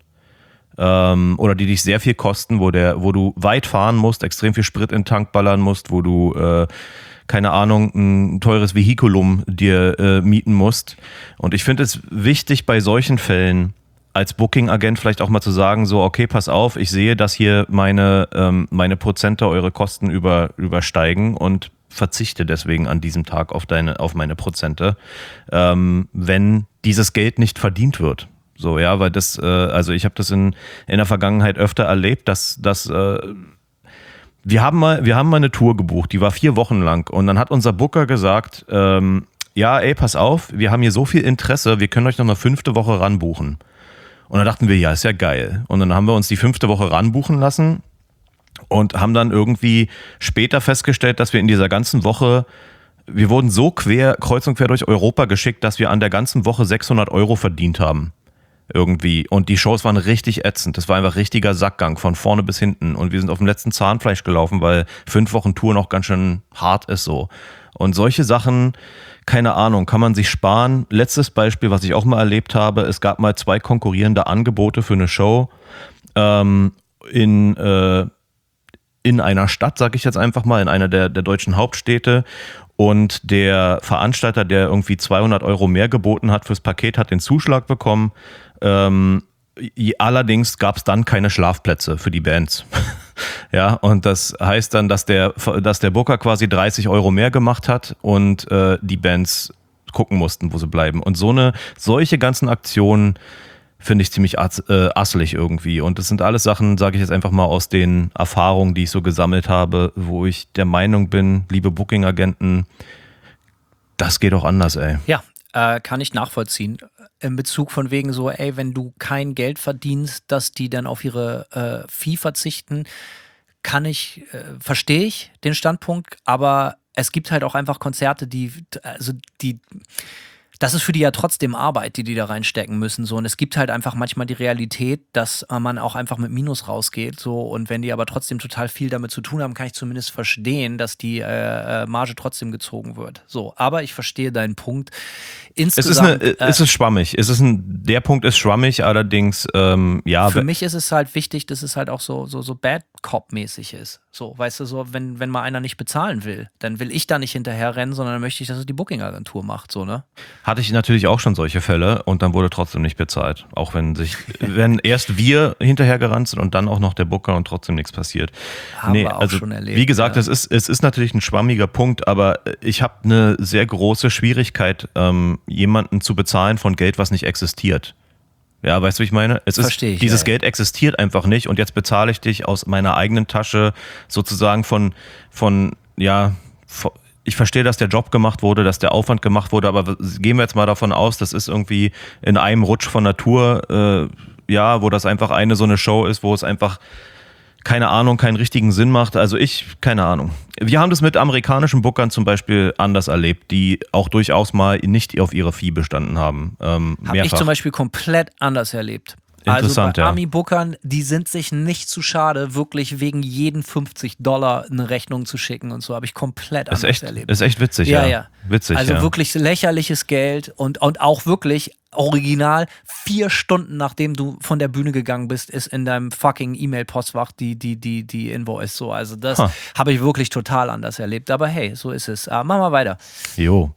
ähm, oder die dich sehr viel kosten, wo, der, wo du weit fahren musst, extrem viel Sprit in den Tank ballern musst, wo du äh, keine Ahnung, ein teures Vehikulum dir äh, mieten musst. Und ich finde es wichtig, bei solchen Fällen als Booking-Agent vielleicht auch mal zu sagen, so, okay, pass auf, ich sehe, dass hier meine, ähm, meine Prozente eure Kosten über, übersteigen und verzichte deswegen an diesem Tag auf, deine, auf meine Prozente, ähm, wenn dieses Geld nicht verdient wird. So, ja, weil das, äh, also ich habe das in, in der Vergangenheit öfter erlebt, dass, dass äh, wir haben mal, wir haben mal eine Tour gebucht, die war vier Wochen lang und dann hat unser Booker gesagt, ähm, ja, ey, pass auf, wir haben hier so viel Interesse, wir können euch noch eine fünfte Woche ranbuchen. Und dann dachten wir, ja, ist ja geil. Und dann haben wir uns die fünfte Woche ranbuchen lassen und haben dann irgendwie später festgestellt, dass wir in dieser ganzen Woche, wir wurden so quer, kreuz und quer durch Europa geschickt, dass wir an der ganzen Woche sechshundert Euro verdient haben. Irgendwie. Und die Shows waren richtig ätzend. Das war einfach richtiger Sackgang von vorne bis hinten. Und wir sind auf dem letzten Zahnfleisch gelaufen, weil fünf Wochen Tour noch ganz schön hart ist so. Und solche Sachen, keine Ahnung, kann man sich sparen. Letztes Beispiel, was ich auch mal erlebt habe, es gab mal zwei konkurrierende Angebote für eine Show ähm, in, äh, in einer Stadt, sag ich jetzt einfach mal, in einer der, der deutschen Hauptstädte. Und der Veranstalter, der irgendwie zweihundert Euro mehr geboten hat fürs Paket, hat den Zuschlag bekommen. Ähm, allerdings gab es dann keine Schlafplätze für die Bands. Ja, und das heißt dann, dass der, dass der Booker quasi dreißig Euro mehr gemacht hat und äh, die Bands gucken mussten, wo sie bleiben. Und so eine, solche ganzen Aktionen finde ich ziemlich ass, äh, asselig irgendwie. Und das sind alles Sachen, sage ich jetzt einfach mal aus den Erfahrungen, die ich so gesammelt habe, wo ich der Meinung bin, liebe Booking-Agenten, das geht auch anders, ey. Ja, äh, kann ich nachvollziehen. In Bezug von wegen so, ey, wenn du kein Geld verdienst, dass die dann auf ihre äh, Fee verzichten, kann ich, äh, verstehe ich den Standpunkt, aber es gibt halt auch einfach Konzerte, die, also die, das ist für die ja trotzdem Arbeit, die die da reinstecken müssen. So. Und es gibt halt einfach manchmal die Realität, dass man auch einfach mit Minus rausgeht. So. Und wenn die aber trotzdem total viel damit zu tun haben, kann ich zumindest verstehen, dass die äh, Marge trotzdem gezogen wird. So. Aber ich verstehe deinen Punkt. Insgesamt, es ist, eine, äh, es ist schwammig. Es ist ein, der Punkt ist schwammig, allerdings, ähm, ja. Für mich ist es halt wichtig, dass es halt auch so, so, so Bad Cop-mäßig ist. So, weißt du, so, wenn, wenn mal einer nicht bezahlen will, dann will ich da nicht hinterher rennen, sondern dann möchte ich, dass es die Booking-Agentur macht, so, ne? Hatte ich natürlich auch schon solche Fälle und dann wurde trotzdem nicht bezahlt. Auch wenn sich, wenn erst wir hinterher gerannt sind und dann auch noch der Booker und trotzdem nichts passiert. Haben nee, wir auch also, schon erlebt. Wie gesagt, ja. es ist, es ist natürlich ein schwammiger Punkt, aber ich habe eine sehr große Schwierigkeit, ähm, jemanden zu bezahlen von Geld, was nicht existiert. Ja, weißt du, wie ich meine? Es ist, ich, dieses ja. Geld existiert einfach nicht und jetzt bezahle ich dich aus meiner eigenen Tasche sozusagen von, von ja, von, ich verstehe, dass der Job gemacht wurde, dass der Aufwand gemacht wurde, aber gehen wir jetzt mal davon aus, das ist irgendwie in einem Rutsch von Natur, äh, ja, wo das einfach eine so eine Show ist, wo es einfach, keine Ahnung, keinen richtigen Sinn macht. Also ich, keine Ahnung. Wir haben das mit amerikanischen Bookern zum Beispiel anders erlebt, die auch durchaus mal nicht auf ihre Fee bestanden haben. Ähm, Habe ich zum Beispiel komplett anders erlebt. Also bei ja. Ami-Bookern, die sind sich nicht zu schade, wirklich wegen jeden fünfzig Dollar eine Rechnung zu schicken und so, habe ich komplett ist anders echt, erlebt. Ist echt witzig, ja. ja. ja. Witzig, also ja. wirklich lächerliches Geld und, und auch wirklich original vier Stunden nachdem du von der Bühne gegangen bist, ist in deinem fucking E-Mail-Postfach die, die, die, die Invoice so. Also das huh. habe ich wirklich total anders erlebt. Aber hey, so ist es. Uh, machen wir weiter. Jo.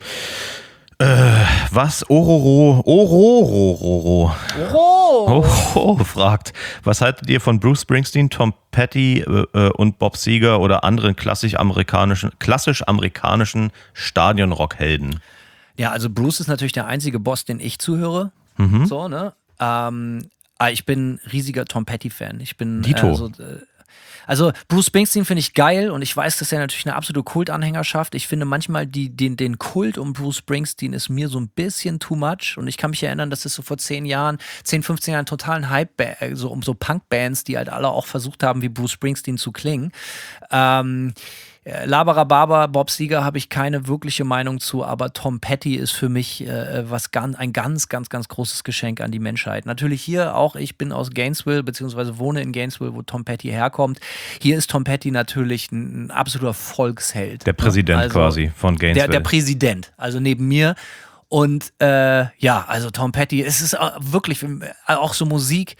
Äh, was? Ororo, Ororororo. Oro. Oro fragt, was haltet ihr von Bruce Springsteen, Tom Petty äh, und Bob Seger oder anderen klassisch-amerikanischen klassisch amerikanischen Stadionrock-Helden? Ja, also Bruce ist natürlich der einzige Boss, den ich zuhöre. Mhm. So, ne? Ähm, ich bin riesiger Tom Petty-Fan. Ich bin Dito. Äh, so, äh, Also Bruce Springsteen finde ich geil und ich weiß, dass er natürlich eine absolute Kultanhängerschaft. Ich finde manchmal die, den, den Kult um Bruce Springsteen ist mir so ein bisschen too much und ich kann mich erinnern, dass es so vor zehn Jahren, zehn, fünfzehn Jahren totalen Hype, so um so Punkbands, die halt alle auch versucht haben, wie Bruce Springsteen zu klingen. Ähm, Labarababa, Bob Seger habe ich keine wirkliche Meinung zu, aber Tom Petty ist für mich äh, was ganz, ein ganz, ganz, ganz großes Geschenk an die Menschheit. Natürlich hier auch, ich bin aus Gainesville, beziehungsweise wohne in Gainesville, wo Tom Petty herkommt. Hier ist Tom Petty natürlich ein, ein absoluter Volksheld. Der Präsident also, quasi von Gainesville. Der, der Präsident, also neben mir. Und äh, ja, also Tom Petty, es ist wirklich auch so Musik.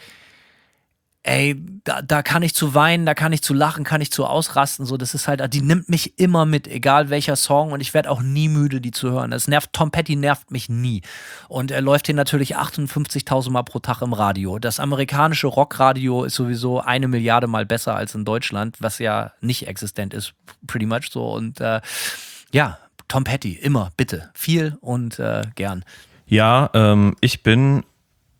Ey, da, da kann ich zu weinen, da kann ich zu lachen, kann ich zu ausrasten, so, das ist halt, die nimmt mich immer mit, egal welcher Song und ich werde auch nie müde, die zu hören. Das nervt, Tom Petty nervt mich nie. Und er läuft hier natürlich achtundfünfzigtausend Mal pro Tag im Radio. Das amerikanische Rockradio ist sowieso eine Milliarde Mal besser als in Deutschland, was ja nicht existent ist, pretty much so. Und äh, ja, Tom Petty, immer, bitte, viel und äh, gern. Ja, ähm, ich bin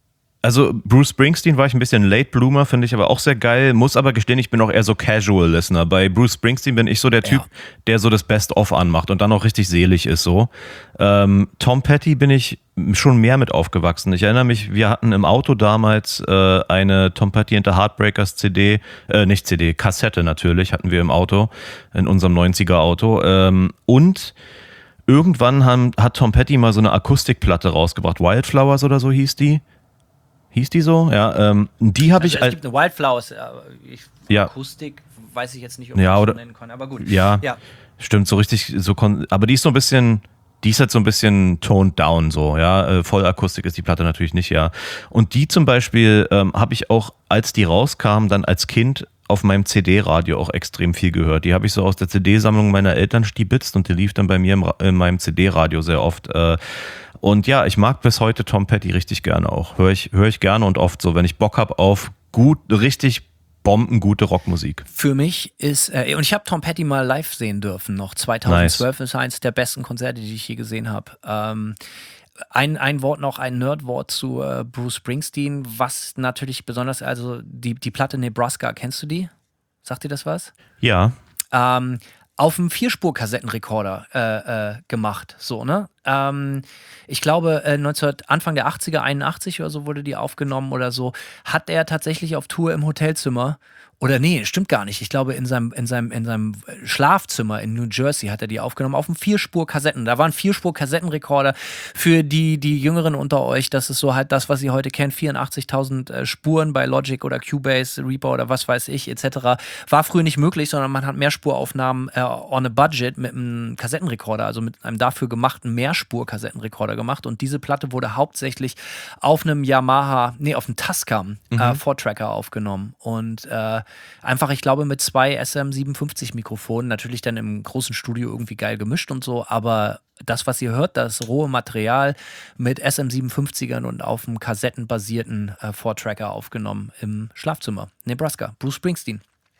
Also Bruce Springsteen war ich ein bisschen Late Bloomer, finde ich aber auch sehr geil, muss aber gestehen, ich bin auch eher so Casual Listener. Bei Bruce Springsteen bin ich so der Typ, ja. der so das Best-of anmacht und dann auch richtig selig ist so. Ähm, Tom Petty bin ich schon mehr mit aufgewachsen. Ich erinnere mich, wir hatten im Auto damals äh, eine Tom Petty and the Heartbreakers C D, äh, nicht C D, Kassette natürlich, hatten wir im Auto, in unserem neunziger Auto. Ähm, und irgendwann haben, hat Tom Petty mal so eine Akustikplatte rausgebracht, Wildflowers oder so hieß die. Hieß die so? Ja, ähm, die habe also ich... Es gibt eine Wildflowers, ich, ja. Akustik, weiß ich jetzt nicht, ob ja, ich oder, das nennen kann, aber gut. Ja, ja, stimmt, so richtig, so kon- aber die ist so ein bisschen, die ist halt so ein bisschen toned down so, ja, äh, Vollakustik ist die Platte natürlich nicht, ja. Und die zum Beispiel ähm, habe ich auch, als die rauskam, dann als Kind auf meinem C D-Radio auch extrem viel gehört. Die habe ich so aus der C D-Sammlung meiner Eltern stibitzt und die lief dann bei mir im, in meinem C D-Radio sehr oft. Äh, Und ja, ich mag bis heute Tom Petty richtig gerne auch. Höre ich, hör ich gerne und oft so, wenn ich Bock habe auf gut, richtig bombengute Rockmusik. Für mich ist, äh, und ich habe Tom Petty mal live sehen dürfen noch. zweitausendzwölf nice. Ist eines der besten Konzerte, die ich je gesehen habe. Ähm, ein, ein Wort noch, ein Nerdwort zu äh, Bruce Springsteen, was natürlich besonders, also die, die Platte Nebraska, kennst du die? Sagt dir das was? Ja. Ähm, auf einem Vierspur-Kassettenrekorder äh, äh, gemacht, so, ne? Ähm, ich glaube, äh, neunzehn, Anfang der achtziger, einundachtzig oder so wurde die aufgenommen oder so, hat er tatsächlich auf Tour im Hotelzimmer, oder nee, stimmt gar nicht, ich glaube in seinem, in seinem, in seinem Schlafzimmer in New Jersey hat er die aufgenommen, auf einem Vierspur-Kassetten. Da waren Vierspur-Kassettenrekorder für die, die Jüngeren unter euch, das ist so halt das, was ihr heute kennt, vierundachtzigtausend äh, Spuren bei Logic oder Cubase, Reaper oder was weiß ich, et cetera. War früher nicht möglich, sondern man hat Mehrspuraufnahmen äh, on a budget mit einem Kassettenrekorder, also mit einem dafür gemachten Mehrspur-Kassettenrekorder gemacht und diese Platte wurde hauptsächlich auf einem Yamaha, nee, auf einem Tascam mhm. äh, Four-Tracker aufgenommen und äh, einfach, ich glaube, mit zwei S M siebenundfünfzig Mikrofonen, natürlich dann im großen Studio irgendwie geil gemischt und so, aber das, was ihr hört, das rohe Material mit S M siebenundfünfzigern und auf einem kassettenbasierten äh, Four-Tracker aufgenommen im Schlafzimmer. Nebraska, Bruce Springsteen.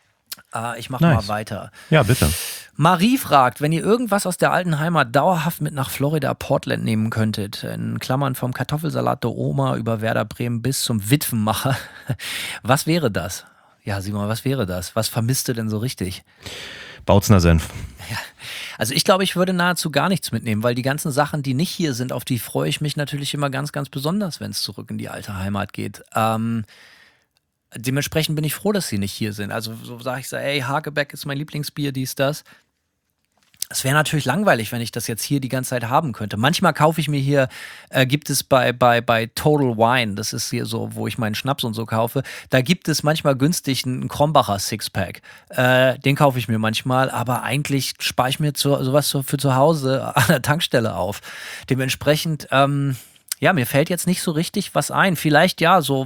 Äh, ich mach nice. mal weiter. Ja, bitte. Marie fragt, wenn ihr irgendwas aus der alten Heimat dauerhaft mit nach Florida, Portland nehmen könntet, in Klammern vom Kartoffelsalat der Oma über Werder Bremen bis zum Witwenmacher, was wäre das? Ja, Simon, was wäre das? Was vermisst du denn so richtig? Bautzner Senf. Ja, also ich glaube, ich würde nahezu gar nichts mitnehmen, weil die ganzen Sachen, die nicht hier sind, auf die freue ich mich natürlich immer ganz, ganz besonders, wenn es zurück in die alte Heimat geht. Ähm, dementsprechend bin ich froh, dass sie nicht hier sind. Also so sage ich so, ey, Hagebeck ist mein Lieblingsbier, dies, das. Es wäre natürlich langweilig, wenn ich das jetzt hier die ganze Zeit haben könnte. Manchmal kaufe ich mir hier, äh, gibt es bei, bei, bei Total Wine, das ist hier so, wo ich meinen Schnaps und so kaufe, da gibt es manchmal günstig einen Krombacher Sixpack. Äh, den kaufe ich mir manchmal, aber eigentlich spare ich mir zu, sowas für zu Hause an der Tankstelle auf. Dementsprechend, ähm, ja, mir fällt jetzt nicht so richtig was ein. Vielleicht ja, so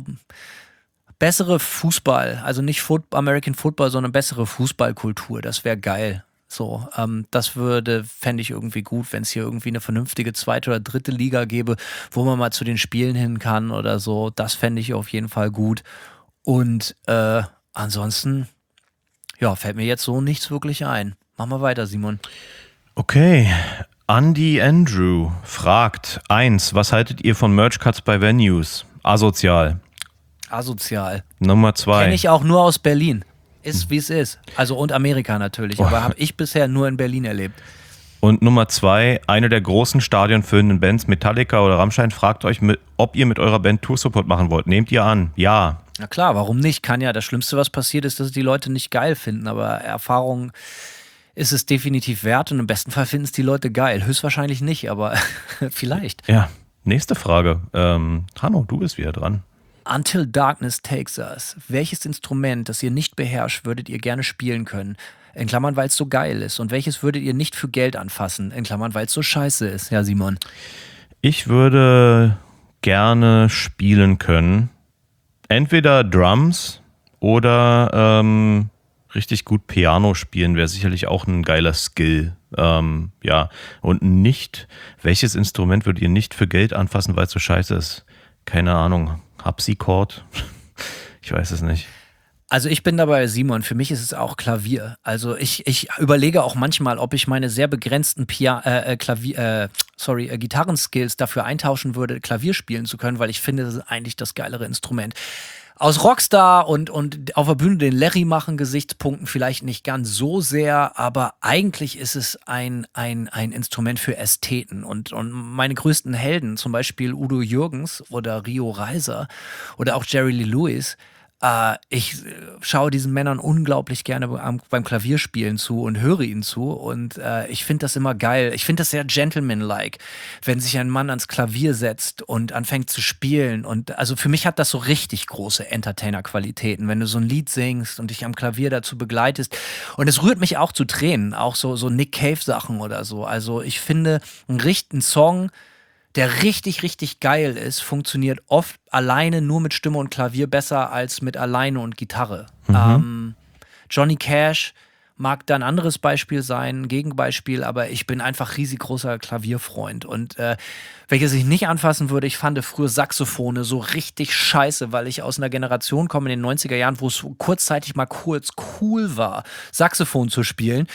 bessere Fußball, also nicht Foot, American Football, sondern bessere Fußballkultur, das wäre geil. So, ähm, das würde, fände ich irgendwie gut, wenn es hier irgendwie eine vernünftige zweite oder dritte Liga gäbe, wo man mal zu den Spielen hin kann oder so. Das fände ich auf jeden Fall gut. Und äh, ansonsten, ja, fällt mir jetzt so nichts wirklich ein. Mach mal weiter, Simon. Okay. Andy Andrew fragt, eins, was haltet ihr von Merch-Cuts bei Venues? Asozial. Asozial. Nummer zwei. Kenne ich auch nur aus Berlin. Ist, wie es ist. Also und Amerika natürlich, aber habe ich bisher nur in Berlin erlebt. Und Nummer zwei, eine der großen stadionfüllenden Bands, Metallica oder Rammstein, fragt euch, ob ihr mit eurer Band Tour-Support machen wollt. Nehmt ihr an? Ja. Na klar, warum nicht? Kann ja, das Schlimmste, was passiert ist, dass es die Leute nicht geil finden, aber Erfahrung ist es definitiv wert und im besten Fall finden es die Leute geil. Höchstwahrscheinlich nicht, aber vielleicht. Ja, nächste Frage. Ähm, Hanno, du bist wieder dran. Until Darkness Takes Us. Welches Instrument, das ihr nicht beherrscht, würdet ihr gerne spielen können? In Klammern, weil es so geil ist. Und welches würdet ihr nicht für Geld anfassen? In Klammern, weil es so scheiße ist. Ja, Simon. Ich würde gerne spielen können. Entweder Drums oder ähm, richtig gut Piano spielen wäre sicherlich auch ein geiler Skill. Ähm, ja, und nicht, welches Instrument würdet ihr nicht für Geld anfassen, weil es so scheiße ist? Keine Ahnung. Harpsichord? Ich weiß es nicht. Also ich bin dabei, Simon, für mich ist es auch Klavier. Also ich, ich überlege auch manchmal, ob ich meine sehr begrenzten Pia- äh, Klavier, äh, sorry, äh, Gitarrenskills dafür eintauschen würde, Klavier spielen zu können, weil ich finde, das ist eigentlich das geilere Instrument. Aus Rockstar und, und auf der Bühne den Larry machen Gesichtspunkten vielleicht nicht ganz so sehr, aber eigentlich ist es ein, ein, ein Instrument für Ästheten. Und, und meine größten Helden, zum Beispiel Udo Jürgens oder Rio Reiser oder auch Jerry Lee Lewis, Äh, ich äh, schaue diesen Männern unglaublich gerne beim, beim Klavierspielen zu und höre ihnen zu und äh, ich finde das immer geil. Ich finde das sehr gentlemanlike, wenn sich ein Mann ans Klavier setzt und anfängt zu spielen und also für mich hat das so richtig große Entertainer-Qualitäten, wenn du so ein Lied singst und dich am Klavier dazu begleitest und es rührt mich auch zu Tränen, auch so, so Nick Cave-Sachen oder so. Also ich finde, ein richtigen Song, der richtig, richtig geil ist, funktioniert oft alleine nur mit Stimme und Klavier besser als mit alleine und Gitarre. Mhm. Ähm, Johnny Cash mag da ein anderes Beispiel sein, ein Gegenbeispiel, aber ich bin einfach riesig großer Klavierfreund. Und äh, welches ich nicht anfassen würde, ich fand früher Saxophone so richtig scheiße, weil ich aus einer Generation komme in den neunziger Jahren, wo es kurzzeitig mal kurz cool war, Saxophon zu spielen.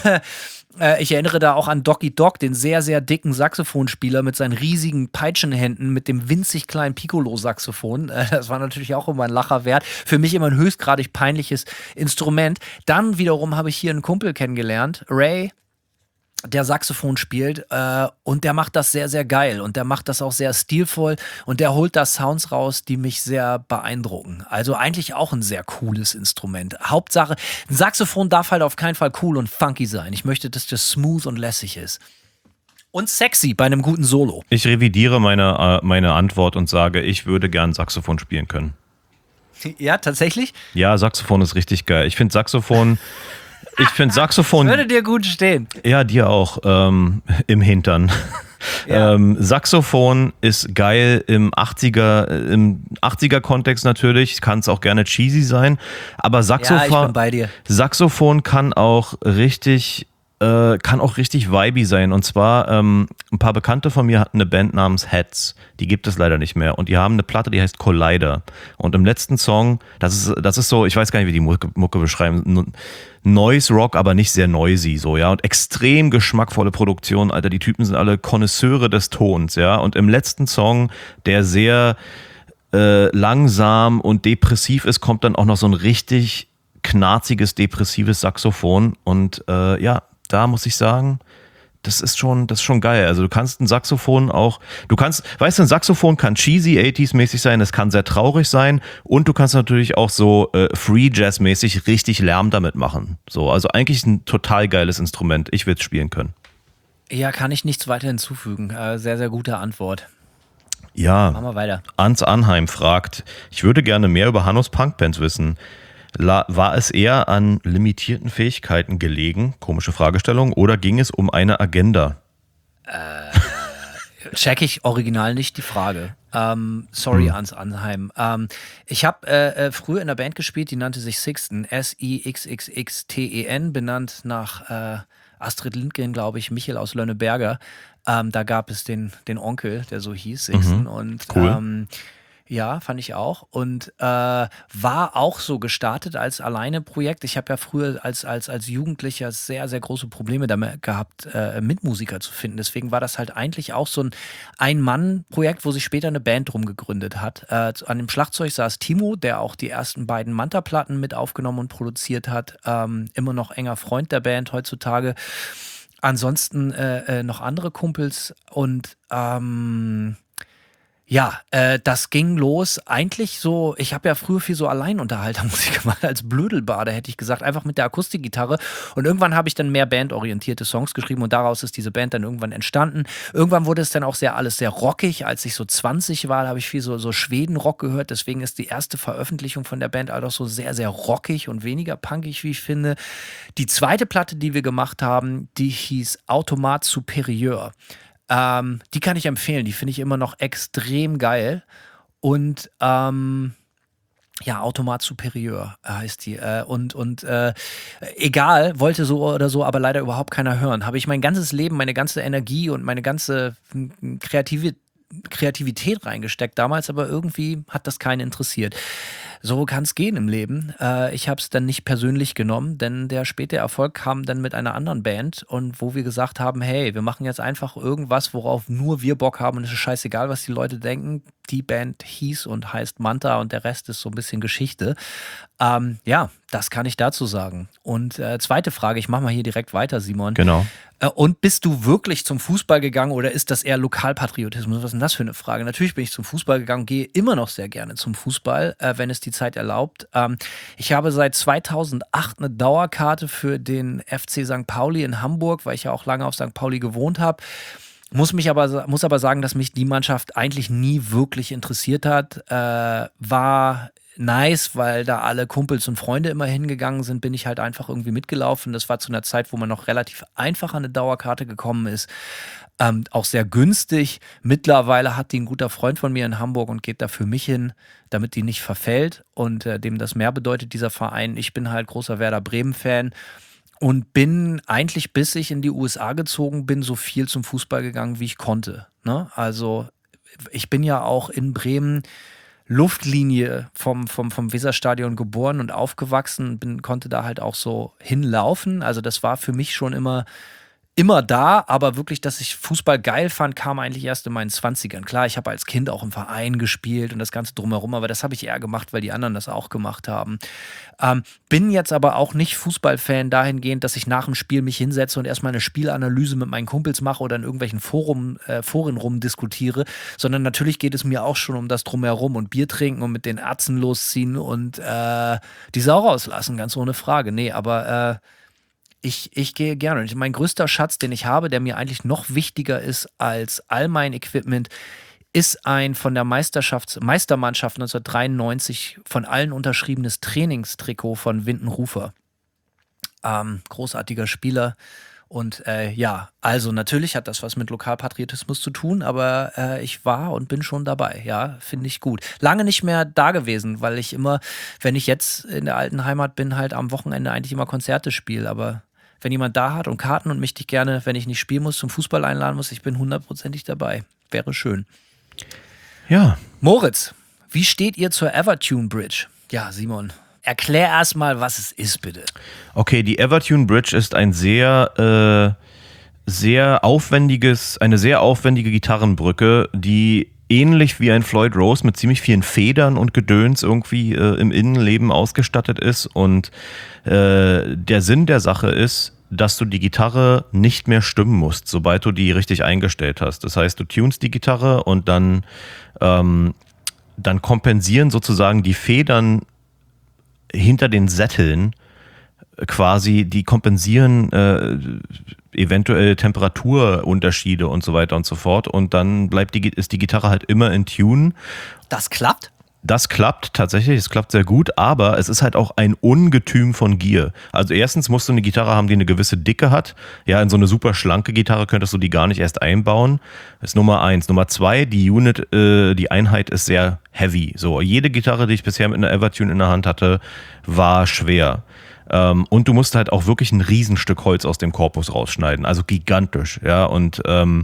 Ich erinnere da auch an Docky Dock, den sehr, sehr dicken Saxophonspieler mit seinen riesigen Peitschenhänden, mit dem winzig kleinen Piccolo-Saxophon. Das war natürlich auch immer ein Lacher wert. Für mich immer ein höchstgradig peinliches Instrument. Dann wiederum habe ich hier einen Kumpel kennengelernt, Ray, der Saxophon spielt äh, und der macht das sehr, sehr geil und der macht das auch sehr stilvoll und der holt da Sounds raus, die mich sehr beeindrucken. Also eigentlich auch ein sehr cooles Instrument. Hauptsache, ein Saxophon darf halt auf keinen Fall cool und funky sein. Ich möchte, dass das smooth und lässig ist. Und sexy bei einem guten Solo. Ich revidiere meine, äh, meine Antwort und sage, ich würde gern Saxophon spielen können. Ja, tatsächlich? Ja, Saxophon ist richtig geil. Ich finde Saxophon... Ich finde Saxophon... Würde dir gut stehen. Ja, dir auch. Ähm, im Hintern. Ja. Ähm, Saxophon ist geil im achtziger, im achtziger-Kontext natürlich. Kann es auch gerne cheesy sein. Aber Saxophon, ja, ich bin bei dir. Saxophon kann auch richtig... Äh, kann auch richtig vibey sein. Und zwar, ähm, ein paar Bekannte von mir hatten eine Band namens Heads. Die gibt es leider nicht mehr. Und die haben eine Platte, die heißt Collider. Und im letzten Song, das ist, das ist so, ich weiß gar nicht, wie die Mucke, Mucke beschreiben, Noise Rock, aber nicht sehr noisy, so, ja. Und extrem geschmackvolle Produktion, Alter. Die Typen sind alle Konnoisseure des Tons, ja. Und im letzten Song, der sehr äh, langsam und depressiv ist, kommt dann auch noch so ein richtig knarziges, depressives Saxophon. Und äh, ja, da muss ich sagen, das ist schon, das ist schon geil. Also du kannst ein Saxophon auch, du kannst, weißt du, ein Saxophon kann cheesy, achtziger-mäßig sein, es kann sehr traurig sein und du kannst natürlich auch so äh, Free Jazz-mäßig richtig Lärm damit machen. So, also eigentlich ein total geiles Instrument. Ich würde es spielen können. Ja, kann ich nichts weiter hinzufügen. Äh, sehr, sehr gute Antwort. Ja. Machen wir weiter. Ans Anheim fragt, ich würde gerne mehr über Hannos Punkbands wissen. La, war es eher an limitierten Fähigkeiten gelegen, komische Fragestellung, oder ging es um eine Agenda? Äh, check ich original nicht die Frage. Ähm, sorry, hm. ans Anheim. Ähm, ich habe äh, früher in einer Band gespielt, die nannte sich Sixten, S I X X X T E N, benannt nach äh, Astrid Lindgren, glaube ich, Michel aus Lönneberger. Ähm, da gab es den, den Onkel, der so hieß, Sixten. Mhm. Und cool. ähm, ja, fand ich auch. Und äh, war auch so gestartet als Alleine-Projekt. Ich habe ja früher als, als, als Jugendlicher sehr, sehr große Probleme damit gehabt, äh, Mitmusiker zu finden. Deswegen war das halt eigentlich auch so ein Ein-Mann-Projekt, wo sich später eine Band drum gegründet hat. Äh, an dem Schlagzeug saß Timo, der auch die ersten beiden Manta-Platten mit aufgenommen und produziert hat. Ähm, immer noch enger Freund der Band heutzutage. Ansonsten äh, äh, noch andere Kumpels und ähm, ja, äh, das ging los eigentlich so, ich habe ja früher viel so Alleinunterhaltermusik gemacht als Blödelbade, hätte ich gesagt, einfach mit der Akustikgitarre und irgendwann habe ich dann mehr bandorientierte Songs geschrieben und daraus ist diese Band dann irgendwann entstanden. Irgendwann wurde es dann auch sehr alles sehr rockig, als ich so zwanzig war, da habe ich viel so, so Schweden-Rock gehört, deswegen ist die erste Veröffentlichung von der Band auch so sehr, sehr rockig und weniger punkig, wie ich finde. Die zweite Platte, die wir gemacht haben, die hieß Automat Superieur. Ähm, die kann ich empfehlen, die finde ich immer noch extrem geil. Und ähm, ja, Automat Superieur heißt die. Äh, und und äh, egal, wollte so oder so, aber leider überhaupt keiner hören. Habe ich mein ganzes Leben, meine ganze Energie und meine ganze kreative Kreativität reingesteckt damals, aber irgendwie hat das keinen interessiert. so kann es gehen im Leben. Äh, ich habe es dann nicht persönlich genommen, denn der späte Erfolg kam dann mit einer anderen Band und wo wir gesagt haben, hey, wir machen jetzt einfach irgendwas, worauf nur wir Bock haben und es ist scheißegal, was die Leute denken. Die Band hieß und heißt Manta und der Rest ist so ein bisschen Geschichte. Ähm, ja, das kann ich dazu sagen. Und äh, zweite Frage, ich mache mal hier direkt weiter, Simon. Genau. Äh, und bist du wirklich zum Fußball gegangen oder ist das eher Lokalpatriotismus? Was ist denn das für eine Frage? Natürlich bin ich zum Fußball gegangen, gehe immer noch sehr gerne zum Fußball, äh, wenn es die Zeit erlaubt. Ähm, ich habe seit zweitausendacht eine Dauerkarte für den F C Sankt Pauli in Hamburg, weil ich ja auch lange auf Sankt Pauli gewohnt habe. Muss mich aber, muss aber sagen, dass mich die Mannschaft eigentlich nie wirklich interessiert hat. Äh, war nice, weil da alle Kumpels und Freunde immer hingegangen sind, bin ich halt einfach irgendwie mitgelaufen. Das war zu einer Zeit, wo man noch relativ einfach an eine Dauerkarte gekommen ist. Ähm, auch sehr günstig. Mittlerweile hat die ein guter Freund von mir in Hamburg und geht da für mich hin, damit die nicht verfällt und äh, dem das mehr bedeutet, dieser Verein. Ich bin halt großer Werder Bremen-Fan. Und bin eigentlich, bis ich in die U S A gezogen bin, so viel zum Fußball gegangen, wie ich konnte. Ne? Also ich bin ja auch in Bremen Luftlinie vom, vom, vom Weserstadion geboren und aufgewachsen, bin, konnte da halt auch so hinlaufen. Also das war für mich schon immer, immer da, aber wirklich, dass ich Fußball geil fand, kam eigentlich erst in meinen Zwanzigern. Klar, ich habe als Kind auch im Verein gespielt und das Ganze drumherum, aber das habe ich eher gemacht, weil die anderen das auch gemacht haben. Ähm, bin jetzt aber auch nicht Fußballfan dahingehend, dass ich nach dem Spiel mich hinsetze und erstmal eine Spielanalyse mit meinen Kumpels mache oder in irgendwelchen Forum, äh, Foren rumdiskutiere, sondern natürlich geht es mir auch schon um das Drumherum und Bier trinken und mit den Ärzten losziehen und äh, die Sau rauslassen, ganz ohne Frage. Nee, aber äh, Ich, ich gehe gerne. Und mein größter Schatz, den ich habe, der mir eigentlich noch wichtiger ist als all mein Equipment, ist ein von der Meisterschafts- Meistermannschaft neunzehnhundertdreiundneunzig von allen unterschriebenes Trainingstrikot von Windenrufer. Ähm, großartiger Spieler. Und äh, ja, also natürlich hat das was mit Lokalpatriotismus zu tun, aber äh, ich war und bin schon dabei. Ja, finde ich gut. Lange nicht mehr da gewesen, weil ich immer, wenn ich jetzt in der alten Heimat bin, halt am Wochenende eigentlich immer Konzerte spiele. Aber wenn jemand da hat und Karten und mich dich gerne, wenn ich nicht spielen muss, zum Fußball einladen muss, ich bin hundertprozentig dabei. Wäre schön. Ja. Moritz, wie steht ihr zur Evertune Bridge? Ja, Simon, erklär erst mal, was es ist, bitte. Okay, die Evertune Bridge ist ein sehr, äh, sehr aufwendiges, eine sehr aufwendige Gitarrenbrücke, die ähnlich wie ein Floyd Rose mit ziemlich vielen Federn und Gedöns irgendwie äh, im Innenleben ausgestattet ist. Und äh, der Sinn der Sache ist, dass du die Gitarre nicht mehr stimmen musst, sobald du die richtig eingestellt hast. Das heißt, du tunst die Gitarre und dann, ähm, dann kompensieren sozusagen die Federn hinter den Sätteln quasi, die kompensieren äh, eventuell Temperaturunterschiede und so weiter und so fort und dann bleibt die, ist die Gitarre halt immer in Tune. Das klappt? Das klappt tatsächlich, es klappt sehr gut, aber es ist halt auch ein Ungetüm von Gier. Also erstens musst du eine Gitarre haben, die eine gewisse Dicke hat. Ja, in so eine super schlanke Gitarre könntest du die gar nicht erst einbauen. Das ist Nummer eins. Nummer zwei, die Unit, äh, die Einheit ist sehr heavy. So, jede Gitarre, die ich bisher mit einer Evertune in der Hand hatte, war schwer. Ähm, und du musst halt auch wirklich ein Riesenstück Holz aus dem Korpus rausschneiden. Also gigantisch, ja. Und, ähm,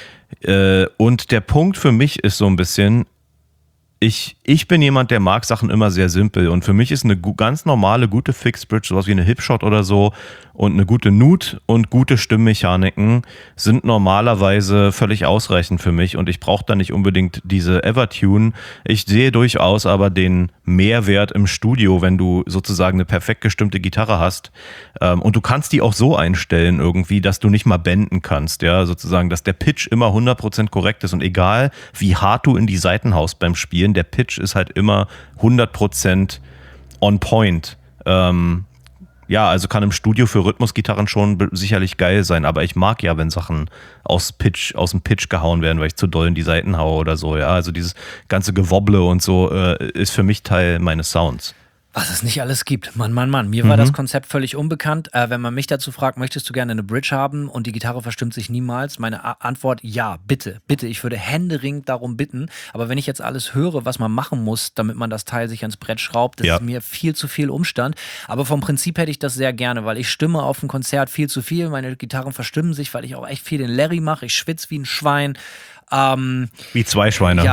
äh, und der Punkt für mich ist so ein bisschen, Ich, ich bin jemand, der mag Sachen immer sehr simpel und für mich ist eine gu- ganz normale, gute Fixed Bridge, sowas wie eine Hipshot oder so und eine gute Nut und gute Stimmmechaniken sind normalerweise völlig ausreichend für mich und ich brauche da nicht unbedingt diese Evertune. Ich sehe durchaus aber den Mehrwert im Studio, wenn du sozusagen eine perfekt gestimmte Gitarre hast ähm, und du kannst die auch so einstellen irgendwie, dass du nicht mal benden kannst, ja, sozusagen, dass der Pitch immer hundert Prozent korrekt ist und egal wie hart du in die Saiten haust beim Spielen, der Pitch ist halt immer hundert Prozent on point. Ähm, ja, also kann im Studio für Rhythmusgitarren schon be- sicherlich geil sein, aber ich mag ja, wenn Sachen aus Pitch, aus dem Pitch gehauen werden, weil ich zu doll in die Saiten haue oder so. Ja, also dieses ganze Gewobble und so äh, ist für mich Teil meines Sounds. Was es nicht alles gibt. Mann, Mann, Mann. Mir war das Konzept völlig unbekannt. Äh, wenn man mich dazu fragt, möchtest du gerne eine Bridge haben und die Gitarre verstimmt sich niemals? Meine A- Antwort, ja, bitte, bitte. Ich würde händeringend darum bitten. Aber wenn ich jetzt alles höre, was man machen muss, damit man das Teil sich ans Brett schraubt, das Ja. ist mir viel zu viel Umstand. Aber vom Prinzip hätte ich das sehr gerne, weil ich stimme auf dem Konzert viel zu viel. Meine Gitarren verstimmen sich, weil ich auch echt viel den Larry mache. Ich schwitze wie ein Schwein. Ähm, Wie zwei Schweine. ja,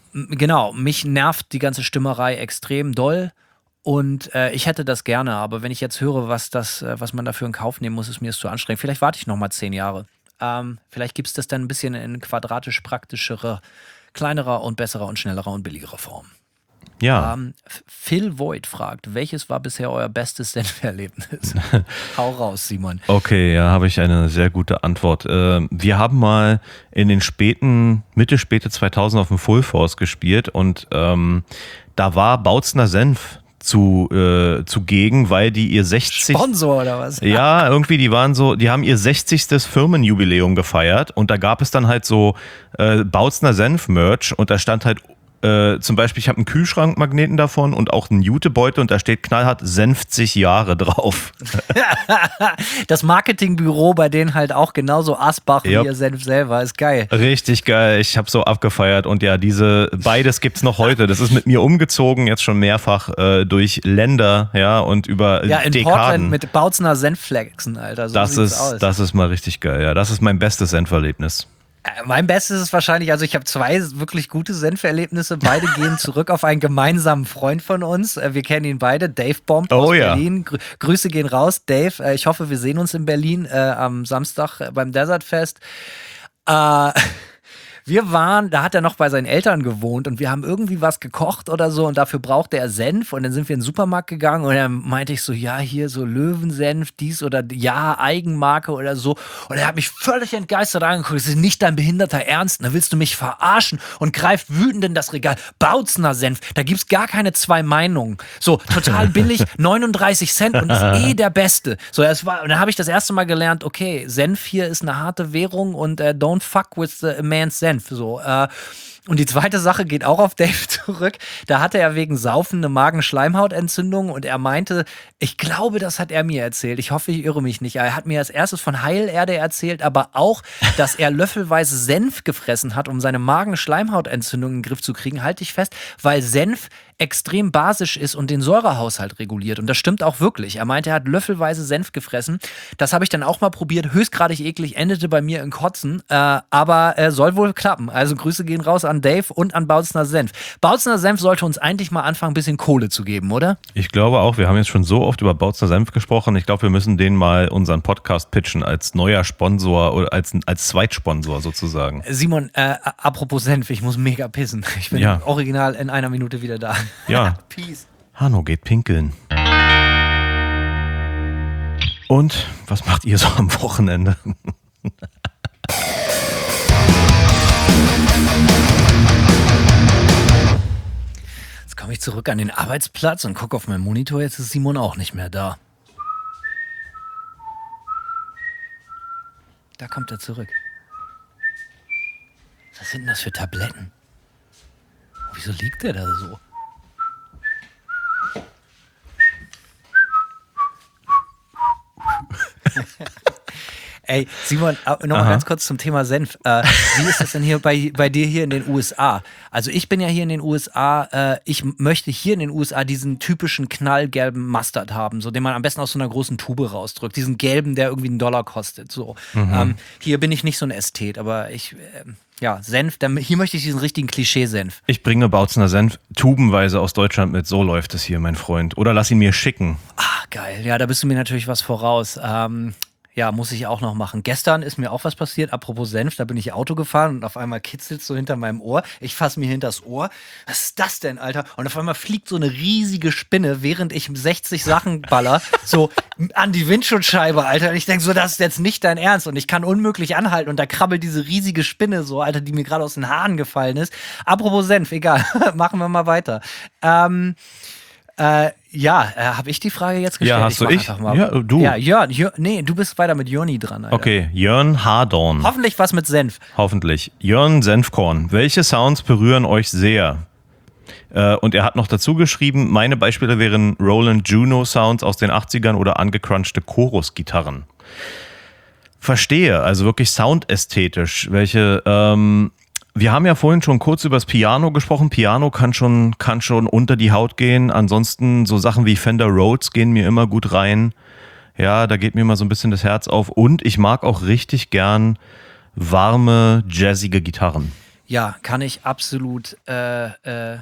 genau, mich nervt die ganze Stimmerei extrem doll. Und äh, ich hätte das gerne, aber wenn ich jetzt höre, was, das, äh, was man dafür in Kauf nehmen muss, ist mir das zu anstrengend. Vielleicht warte ich noch mal zehn Jahre. Ähm, vielleicht gibt es das dann ein bisschen in quadratisch praktischere, kleinerer und besserer und schnellerer und billigerer Form. Ja. Ähm, Phil Voigt fragt, welches war bisher euer bestes Senf-Erlebnis? Hau raus, Simon. Okay, ja, habe ich eine sehr gute Antwort. Äh, wir haben mal in den späten, Mitte, späte zweitausend auf dem Full Force gespielt und ähm, da war Bautzner Senf zu äh, zugegen, weil die ihr sechzig Sponsor oder was? Ja, irgendwie, die waren so, die haben ihr sechzigstes Firmenjubiläum gefeiert und da gab es dann halt so äh, Bautzner Senf-Merch und da stand halt äh, zum Beispiel, ich habe einen Kühlschrankmagneten davon und auch einen Jutebeutel und da steht knallhart Senfzig Jahre drauf. Das Marketingbüro bei denen halt auch genauso Asbach wie Yep. ihr Senf selber, ist geil. Richtig geil, ich habe so abgefeiert und ja, diese, beides gibt's noch heute. Das ist mit mir umgezogen, jetzt schon mehrfach äh, durch Länder, ja, und über Ja, in Dekaden. Portland mit Bautzner Senfflexen, Alter. So das sieht's ist, aus. das ist mal richtig geil, ja. Das ist mein bestes Senferlebnis. Äh, Mein Bestes ist wahrscheinlich, also ich habe zwei wirklich gute Senferlebnisse. Beide gehen zurück auf einen gemeinsamen Freund von uns. Äh, Wir kennen ihn beide, Dave Bomb aus Oh ja. Berlin. Grü Grüße gehen raus, Dave. Äh, Ich hoffe, wir sehen uns in Berlin äh, am Samstag äh, beim Desert Fest. Äh, Wir waren, da hat er noch bei seinen Eltern gewohnt und wir haben irgendwie was gekocht oder so und dafür brauchte er Senf und dann sind wir in den Supermarkt gegangen und dann meinte ich so, ja, hier so Löwensenf, dies oder ja, Eigenmarke oder so und er hat mich völlig entgeistert angeguckt, das ist nicht dein behinderter Ernst, da willst du mich verarschen und greift wütend in das Regal, Bautzner Senf, da gibt's gar keine zwei Meinungen, so total billig, neununddreißig Cent und ist eh der Beste. So, das war, und dann habe ich das erste Mal gelernt, okay, Senf hier ist eine harte Währung und äh, don't fuck with the man's Senf. So, äh, und die zweite Sache geht auch auf Dave zurück. Da hatte er wegen Saufen eine Magenschleimhautentzündung und er meinte, ich glaube, das hat er mir erzählt. Ich hoffe, ich irre mich nicht. Er hat mir als erstes von Heilerde erzählt, aber auch, dass er löffelweise Senf gefressen hat, um seine Magenschleimhautentzündung in den Griff zu kriegen. Halte ich fest, weil Senf extrem basisch ist und den Säurehaushalt reguliert. Und das stimmt auch wirklich. Er meinte, er hat löffelweise Senf gefressen. Das habe ich dann auch mal probiert. Höchstgradig eklig, endete bei mir in Kotzen. Äh, aber äh, soll wohl klappen. Also Grüße gehen raus an Dave und an Bautzner Senf. Bautzner Senf sollte uns eigentlich mal anfangen, ein bisschen Kohle zu geben, oder? Ich glaube auch, wir haben jetzt schon so oft über Bautzner Senf gesprochen. Ich glaube, wir müssen denen mal unseren Podcast pitchen als neuer Sponsor oder als, als Zweitsponsor sozusagen. Simon, äh, apropos Senf, ich muss mega pissen. Ich bin Ja. original in einer Minute wieder da. Ja. Peace. Hanno geht pinkeln. Und was macht ihr so am Wochenende? Jetzt komme ich zurück an den Arbeitsplatz und gucke auf meinen Monitor. Jetzt ist Simon auch nicht mehr da. Da kommt er zurück. Was sind denn das für Tabletten? Wieso liegt der da so? Ey, Simon, nochmal ganz kurz zum Thema Senf. Äh, wie ist das denn hier bei, bei dir hier in den U S A? Also ich bin ja hier in den U S A, äh, ich möchte hier in den U S A diesen typischen knallgelben Mustard haben, so den man am besten aus so einer großen Tube rausdrückt. Diesen gelben, der irgendwie einen Dollar kostet. So. Mhm. Ähm, hier bin ich nicht so ein Ästhet, aber ich... Äh, Ja, Senf, hier möchte ich diesen richtigen Klischee-Senf. Ich bringe Bautzner Senf tubenweise aus Deutschland mit. So läuft es hier, mein Freund. Oder lass ihn mir schicken. Ah, geil. Ja, da bist du mir natürlich was voraus. Ähm, ja, muss ich auch noch machen. Gestern ist mir auch was passiert. Apropos Senf, da bin ich Auto gefahren und auf einmal kitzelt so hinter meinem Ohr. Ich fasse mir hinters Ohr. Was ist das denn, Alter? Und auf einmal fliegt so eine riesige Spinne, während ich sechzig Sachen baller, so an die Windschutzscheibe, Alter. Und ich denke so, das ist jetzt nicht dein Ernst. Und ich kann unmöglich anhalten. Und da krabbelt diese riesige Spinne so, Alter, die mir gerade aus den Haaren gefallen ist. Apropos Senf, egal. Machen wir mal weiter. Ähm... Äh, ja, äh, habe ich die Frage jetzt gestellt? Ja, hast ich du ich? Mal. Ja, du. Ja, Jörn, Jörn, nee, du bist weiter mit Jörni dran, Alter. Okay, Jörn Hardorn. Hoffentlich was mit Senf. Hoffentlich. Jörn Senfkorn. Welche Sounds berühren euch sehr? Äh, und er hat noch dazu geschrieben, meine Beispiele wären Roland Juno Sounds aus den achtzigern oder angecrunchte Chorus-Gitarren. Verstehe, also wirklich soundästhetisch. Welche, ähm, wir haben ja vorhin schon kurz über das Piano gesprochen. Piano kann schon, kann schon unter die Haut gehen. Ansonsten so Sachen wie Fender Rhodes gehen mir immer gut rein. Ja, da geht mir immer so ein bisschen das Herz auf. Und ich mag auch richtig gern warme, jazzige Gitarren. Ja, kann ich absolut, äh, äh,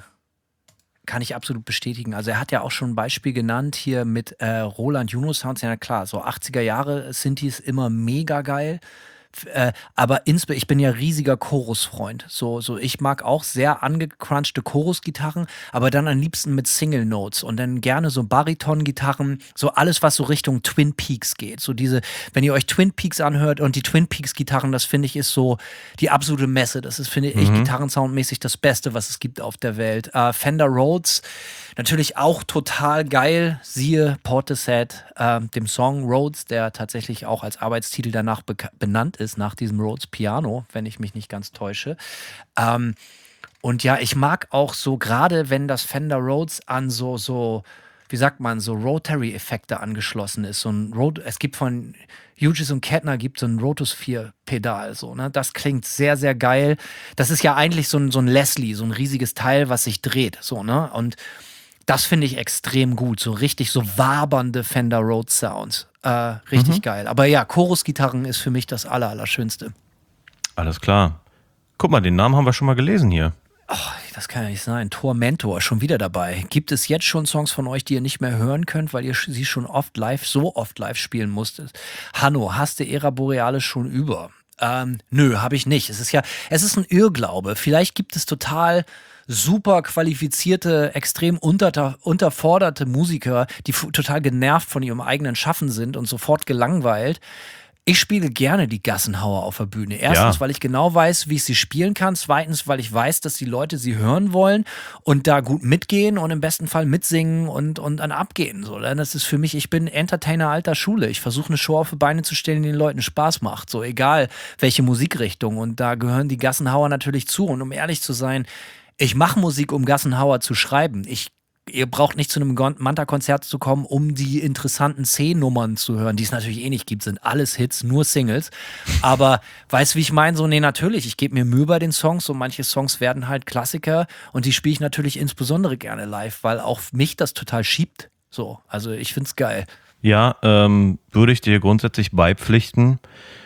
kann ich absolut bestätigen. Also er hat ja auch schon ein Beispiel genannt hier mit äh, Roland Juno Sounds. Ja klar, so achtziger Jahre Synthes immer mega geil. Äh, aber insbe ich bin ja riesiger Chorusfreund. So, so ich mag auch sehr angecrunchte Chorusgitarren, aber dann am liebsten mit Single Notes und dann gerne so Bariton-Gitarren, so alles, was so Richtung Twin Peaks geht. So diese, wenn ihr euch Twin Peaks anhört und die Twin Peaks-Gitarren, das finde ich ist so die absolute Messe. Das ist, finde ich, Mhm. gitarrensoundmäßig das Beste, was es gibt auf der Welt. Äh, Fender Rhodes, natürlich auch total geil. Siehe Portishead, äh, dem Song Rhodes, der tatsächlich auch als Arbeitstitel danach beka- benannt ist, nach diesem Rhodes Piano, wenn ich mich nicht ganz täusche. Ähm, und ja, ich mag auch so, gerade wenn das Fender Rhodes an so, so, wie sagt man, so Rotary-Effekte angeschlossen ist. So ein Rot es gibt von Hughes und Kettner gibt so ein Rotosphere-Pedal, so, ne? Das klingt sehr, sehr geil. Das ist ja eigentlich so ein, so ein Leslie, so ein riesiges Teil, was sich dreht, so, ne? Und das finde ich extrem gut. So richtig so wabernde Fender Rhodes Sounds. Äh, richtig Mhm. geil. Aber ja, Chorusgitarren ist für mich das Aller, Allerschönste. Alles klar. Guck mal, den Namen haben wir schon mal gelesen hier. Das kann ja nicht sein. Tormentor, schon wieder dabei. Gibt es jetzt schon Songs von euch, die ihr nicht mehr hören könnt, weil ihr sch- sie schon oft live, so oft live spielen musstet? Hanno, hast du Era Borealis schon über? Ähm, nö, habe ich nicht. Es ist ja, es ist ein Irrglaube. Vielleicht gibt es total super qualifizierte, extrem unter, unterforderte Musiker, die f- total genervt von ihrem eigenen Schaffen sind und sofort gelangweilt. Ich spiele gerne die Gassenhauer auf der Bühne. Erstens, Ja. weil ich genau weiß, wie ich sie spielen kann. Zweitens, weil ich weiß, dass die Leute sie hören wollen und da gut mitgehen und im besten Fall mitsingen und, und dann abgehen. So, denn das ist für mich, ich bin Entertainer alter Schule. Ich versuche eine Show auf die Beine zu stellen, die den Leuten Spaß macht. So, egal welche Musikrichtung. Und da gehören die Gassenhauer natürlich zu. Und um ehrlich zu sein, ich mache Musik, um Gassenhauer zu schreiben. Ich Ihr braucht nicht zu einem Gon- Manta-Konzert zu kommen, um die interessanten C-Nummern zu hören, die es natürlich eh nicht gibt, sind alles Hits, nur Singles. Aber weißt du, wie ich meine? So, nee, natürlich, ich gebe mir Mühe bei den Songs und manche Songs werden halt Klassiker und die spiele ich natürlich insbesondere gerne live, weil auch mich das total schiebt. So, also ich find's geil. Ja, ähm, würde ich dir grundsätzlich beipflichten.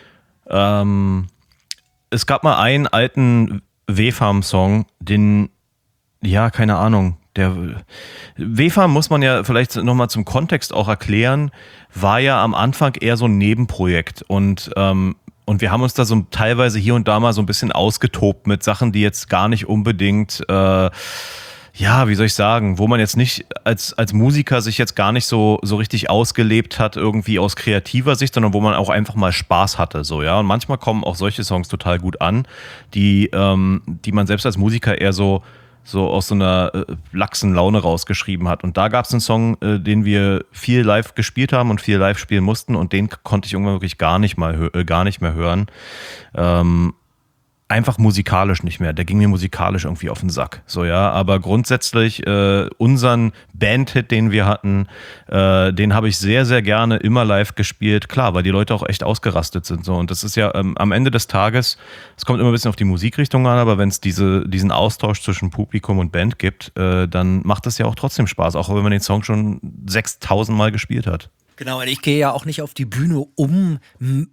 Ähm, es gab mal einen alten W-Farm-Song, den, ja, keine Ahnung, der W-Farm muss man ja vielleicht nochmal zum Kontext auch erklären, war ja am Anfang eher so ein Nebenprojekt und ähm, und wir haben uns da so teilweise hier und da mal so ein bisschen ausgetobt mit Sachen, die jetzt gar nicht unbedingt äh, ja, wie soll ich sagen, wo man jetzt nicht als, als Musiker sich jetzt gar nicht so, so richtig ausgelebt hat, irgendwie aus kreativer Sicht, sondern wo man auch einfach mal Spaß hatte, so, ja. Und manchmal kommen auch solche Songs total gut an, die, ähm, die man selbst als Musiker eher so, so aus so einer äh, laxen Laune rausgeschrieben hat. Und da gab es einen Song, äh, den wir viel live gespielt haben und viel live spielen mussten und den konnte ich irgendwann wirklich gar nicht mal hö- äh, gar nicht mehr hören. Ähm, einfach musikalisch nicht mehr. Der ging mir musikalisch irgendwie auf den Sack. So, ja, aber grundsätzlich äh, unseren Bandhit, den wir hatten, äh, den habe ich sehr, sehr gerne immer live gespielt. Klar, weil die Leute auch echt ausgerastet sind. So. Und das ist ja ähm, am Ende des Tages, es kommt immer ein bisschen auf die Musikrichtung an, aber wenn es diese, diesen Austausch zwischen Publikum und Band gibt, äh, dann macht es ja auch trotzdem Spaß, auch wenn man den Song schon sechstausend Mal gespielt hat. Genau, und ich gehe ja auch nicht auf die Bühne, um m-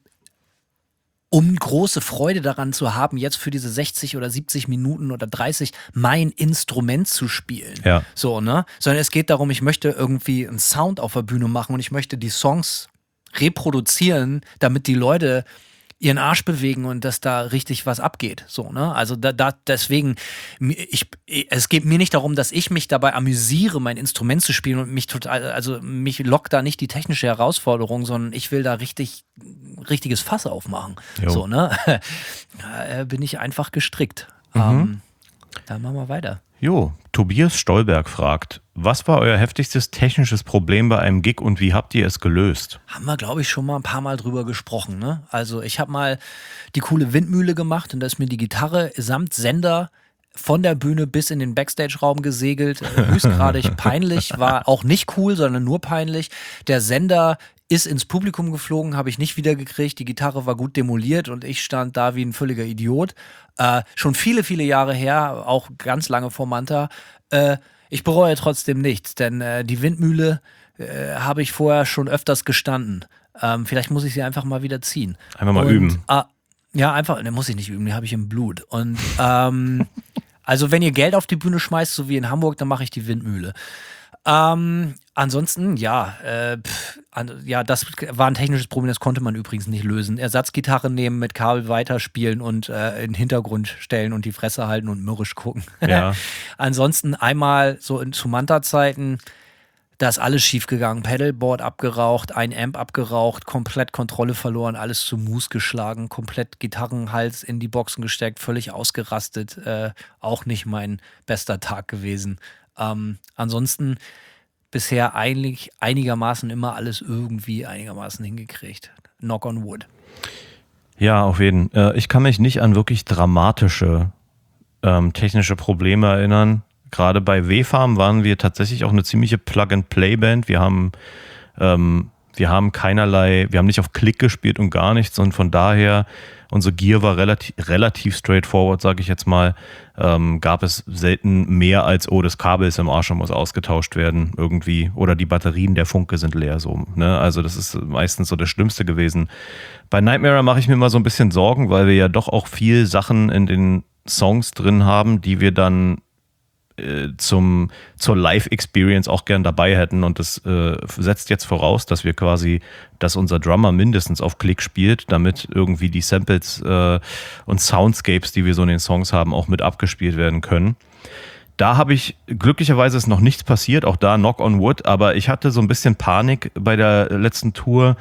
um große Freude daran zu haben, jetzt für diese sechzig oder siebzig Minuten oder dreißig mein Instrument zu spielen. Ja. So, ne? Sondern es geht darum, ich möchte irgendwie einen Sound auf der Bühne machen und ich möchte die Songs reproduzieren, damit die Leute ihren Arsch bewegen und dass da richtig was abgeht. So, ne? Also da, da deswegen, ich, es geht mir nicht darum, dass ich mich dabei amüsiere, mein Instrument zu spielen und mich total, also mich lockt da nicht die technische Herausforderung, sondern ich will da richtig richtiges Fass aufmachen. Jo. So, ne? Da bin ich einfach gestrickt. Mhm. Ähm, dann machen wir weiter. Jo, Tobias Stolberg fragt, was war euer heftigstes technisches Problem bei einem Gig und wie habt ihr es gelöst? Haben wir, glaube ich, schon mal ein paar Mal drüber gesprochen. Ne? Also ich habe mal die coole Windmühle gemacht und da ist mir die Gitarre samt Sender von der Bühne bis in den Backstage-Raum gesegelt. Äh, Höchstgradig peinlich, war auch nicht cool, sondern nur peinlich. Der Sender ist ins Publikum geflogen, habe ich nicht wiedergekriegt. Die Gitarre war gut demoliert und ich stand da wie ein völliger Idiot. Äh, schon viele, viele Jahre her, auch ganz lange vor Manta. Äh, ich bereue trotzdem nichts, denn äh, die Windmühle äh, habe ich vorher schon öfters gestanden. Ähm, vielleicht muss ich sie einfach mal wieder ziehen. Einfach mal und, üben. Äh, Ja, einfach, den muss ich nicht üben, den habe ich im Blut. Und ähm, also wenn ihr Geld auf die Bühne schmeißt, so wie in Hamburg, dann mache ich die Windmühle. Ähm, ansonsten, ja, äh, pff, an, ja, das war ein technisches Problem, das konnte man übrigens nicht lösen. Ersatzgitarre nehmen, mit Kabel weiterspielen und äh, in den Hintergrund stellen und die Fresse halten und mürrisch gucken. Ja. Ansonsten einmal so in, zu Manta-Zeiten, da ist alles schief gegangen. Pedalboard abgeraucht, ein Amp abgeraucht, komplett Kontrolle verloren, alles zu Mus geschlagen, komplett Gitarrenhals in die Boxen gesteckt, völlig ausgerastet. Äh, auch nicht mein bester Tag gewesen. Ähm, ansonsten bisher eigentlich einigermaßen immer alles irgendwie einigermaßen hingekriegt. Knock on wood. Ja, auf jeden Fall. Äh, ich kann mich nicht an wirklich dramatische ähm, technische Probleme erinnern. Gerade bei W-Farm waren wir tatsächlich auch eine ziemliche Plug-and-Play-Band. Wir haben, ähm, wir haben keinerlei, wir haben nicht auf Klick gespielt und gar nichts. Und von daher, unsere Gear war relativ, relativ straightforward, sage ich jetzt mal. Ähm, gab es selten mehr als, oh, das Kabel ist im Arsch und muss ausgetauscht werden irgendwie. Oder die Batterien der Funke sind leer. So, ne? Also das ist meistens so das Schlimmste gewesen. Bei Nightmare mache ich mir immer so ein bisschen Sorgen, weil wir ja doch auch viel Sachen in den Songs drin haben, die wir dann zum, zur Live-Experience auch gern dabei hätten, und das äh, setzt jetzt voraus, dass wir quasi, dass unser Drummer mindestens auf Klick spielt, damit irgendwie die Samples äh, und Soundscapes, die wir so in den Songs haben, auch mit abgespielt werden können. Da habe ich, glücklicherweise ist noch nichts passiert, auch da Knock on Wood, aber ich hatte so ein bisschen Panik bei der letzten Tour,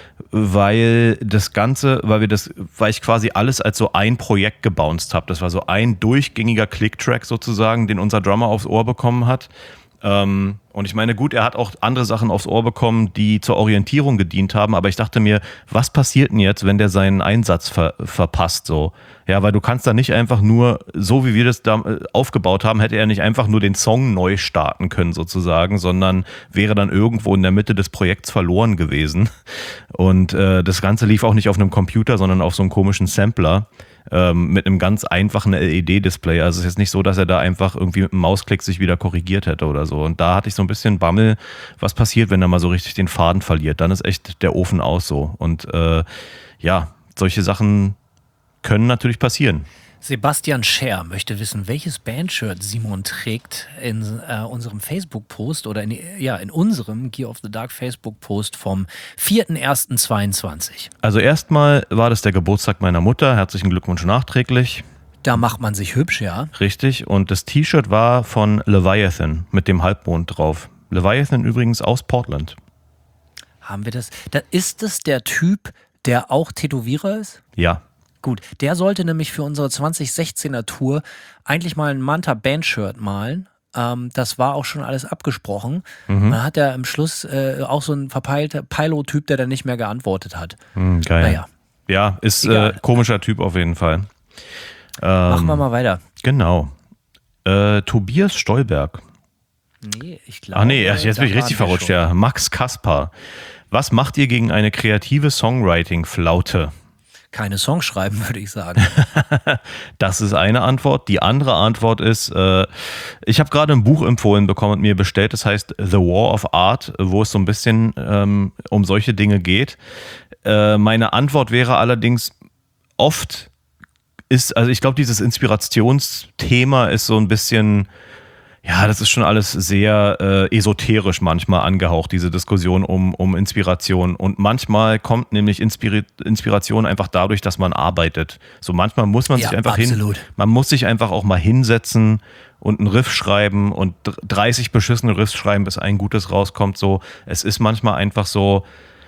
weil das Ganze, weil wir das, weil ich quasi alles als so ein Projekt gebounced habe. Das war so ein durchgängiger Click-Track sozusagen, den unser Drummer aufs Ohr bekommen hat. Ähm, und ich meine, gut, er hat auch andere Sachen aufs Ohr bekommen, die zur Orientierung gedient haben, aber ich dachte mir, was passiert denn jetzt, wenn der seinen Einsatz ver- verpasst, so? Ja, weil du kannst da nicht einfach nur, so wie wir das da aufgebaut haben, hätte er nicht einfach nur den Song neu starten können sozusagen, sondern wäre dann irgendwo in der Mitte des Projekts verloren gewesen. Und äh, das Ganze lief auch nicht auf einem Computer, sondern auf so einem komischen Sampler. Ähm, mit einem ganz einfachen L E D-Display. Also es ist jetzt nicht so, dass er da einfach irgendwie mit einem Mausklick sich wieder korrigiert hätte oder so. Und da hatte ich so ein bisschen Bammel, was passiert, wenn er mal so richtig den Faden verliert. Dann ist echt der Ofen aus so. Und äh, ja, solche Sachen können natürlich passieren. Sebastian Scher möchte wissen, welches Bandshirt Simon trägt in äh, unserem Facebook-Post oder in, ja, in unserem Gear of the Dark Facebook-Post vom vierter erster zweiundzwanzig. Also erstmal war das der Geburtstag meiner Mutter. Herzlichen Glückwunsch nachträglich. Da macht man sich hübsch, ja. Richtig. Und das T-Shirt war von Leviathan mit dem Halbmond drauf. Leviathan übrigens aus Portland. Haben wir das? Da ist es der Typ, der auch Tätowierer ist? Ja. Gut, der sollte nämlich für unsere zwanzig sechzehner Tour eigentlich mal ein Manta-Bandshirt malen. Ähm, das war auch schon alles abgesprochen. Mhm. Dann hat er am Schluss äh, auch so ein verpeilter Pilo-Typ, der dann nicht mehr geantwortet hat. Mhm, geil. Naja. Ja, ist äh, komischer Typ auf jeden Fall. Ähm, Machen wir mal weiter. Genau. Äh, Tobias Stolberg. Nee, ich glaube. Ach nee, jetzt bin ich richtig verrutscht. Ja. Max Kaspar. Was macht ihr gegen eine kreative Songwriting-Flaute? Keine Songs schreiben, würde ich sagen. Das ist eine Antwort. Die andere Antwort ist, äh, ich habe gerade ein Buch empfohlen bekommen und mir bestellt, das heißt The War of Art, wo es so ein bisschen ähm, um solche Dinge geht. Äh, meine Antwort wäre allerdings, oft ist, also ich glaube, dieses Inspirationsthema ist so ein bisschen, ja, das ist schon alles sehr äh, esoterisch manchmal angehaucht, diese Diskussion um, um Inspiration. Und manchmal kommt nämlich Inspiri- Inspiration einfach dadurch, dass man arbeitet. So manchmal muss man ja, sich einfach absolut. hin, man muss sich einfach auch mal hinsetzen und einen Riff schreiben und dreißig beschissene Riffs schreiben, bis ein gutes rauskommt. So, es ist manchmal einfach so.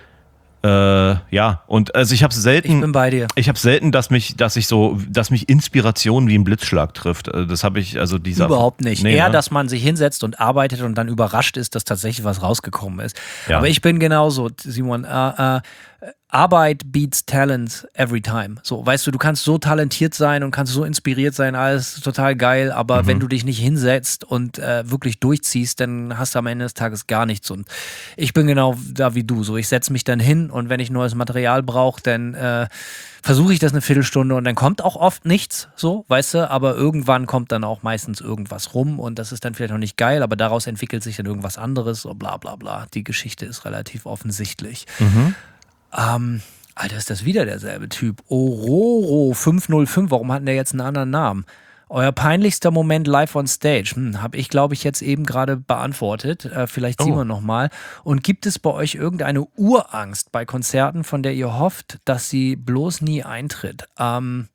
Äh, ja, und also ich habe selten, ich bin bei dir. Ich habe selten, dass mich, dass ich so, dass mich Inspiration wie ein Blitzschlag trifft. Das habe ich, also dieser überhaupt nicht. Nee, Eher, ne? dass man sich hinsetzt und arbeitet und dann überrascht ist, dass tatsächlich was rausgekommen ist. Ja. Aber ich bin genauso, Simon. Äh, äh, Arbeit beats Talent every time. So, weißt du, du kannst so talentiert sein und kannst so inspiriert sein, alles total geil, aber mhm. wenn du dich nicht hinsetzt und äh, wirklich durchziehst, dann hast du am Ende des Tages gar nichts. Und ich bin genau da wie du. So, ich setze mich dann hin und wenn ich neues Material brauche, dann äh, versuche ich das eine Viertelstunde und dann kommt auch oft nichts, so, weißt du, aber irgendwann kommt dann auch meistens irgendwas rum und das ist dann vielleicht noch nicht geil, aber daraus entwickelt sich dann irgendwas anderes, so bla bla bla. Die Geschichte ist relativ offensichtlich. Mhm. Ähm, Alter, ist das wieder derselbe Typ. Ororo fünf null fünf, warum hat der jetzt einen anderen Namen? Euer peinlichster Moment live on stage, hm, habe ich, glaube ich, jetzt eben gerade beantwortet. Äh, vielleicht Oh. sehen wir nochmal. Und gibt es bei euch irgendeine Urangst bei Konzerten, von der ihr hofft, dass sie bloß nie eintritt? Ähm,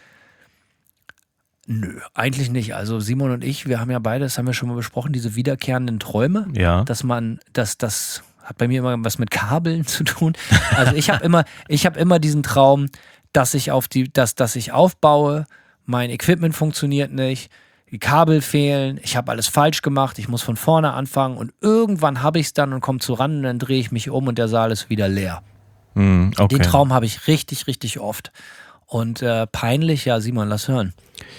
nö, eigentlich nicht. Also Simon und ich, wir haben ja beide, das haben wir schon mal besprochen, diese wiederkehrenden Träume, Ja. dass man, dass das hat bei mir immer was mit Kabeln zu tun. Also ich habe immer, ich habe immer diesen Traum, dass ich auf die, dass, dass ich aufbaue, mein Equipment funktioniert nicht, die Kabel fehlen, ich habe alles falsch gemacht, ich muss von vorne anfangen und irgendwann habe ich es dann und komme zu ran und dann drehe ich mich um und der Saal ist wieder leer. Hm, okay. Den Traum habe ich richtig, richtig oft. Und äh, peinlich, ja, Simon, lass hören.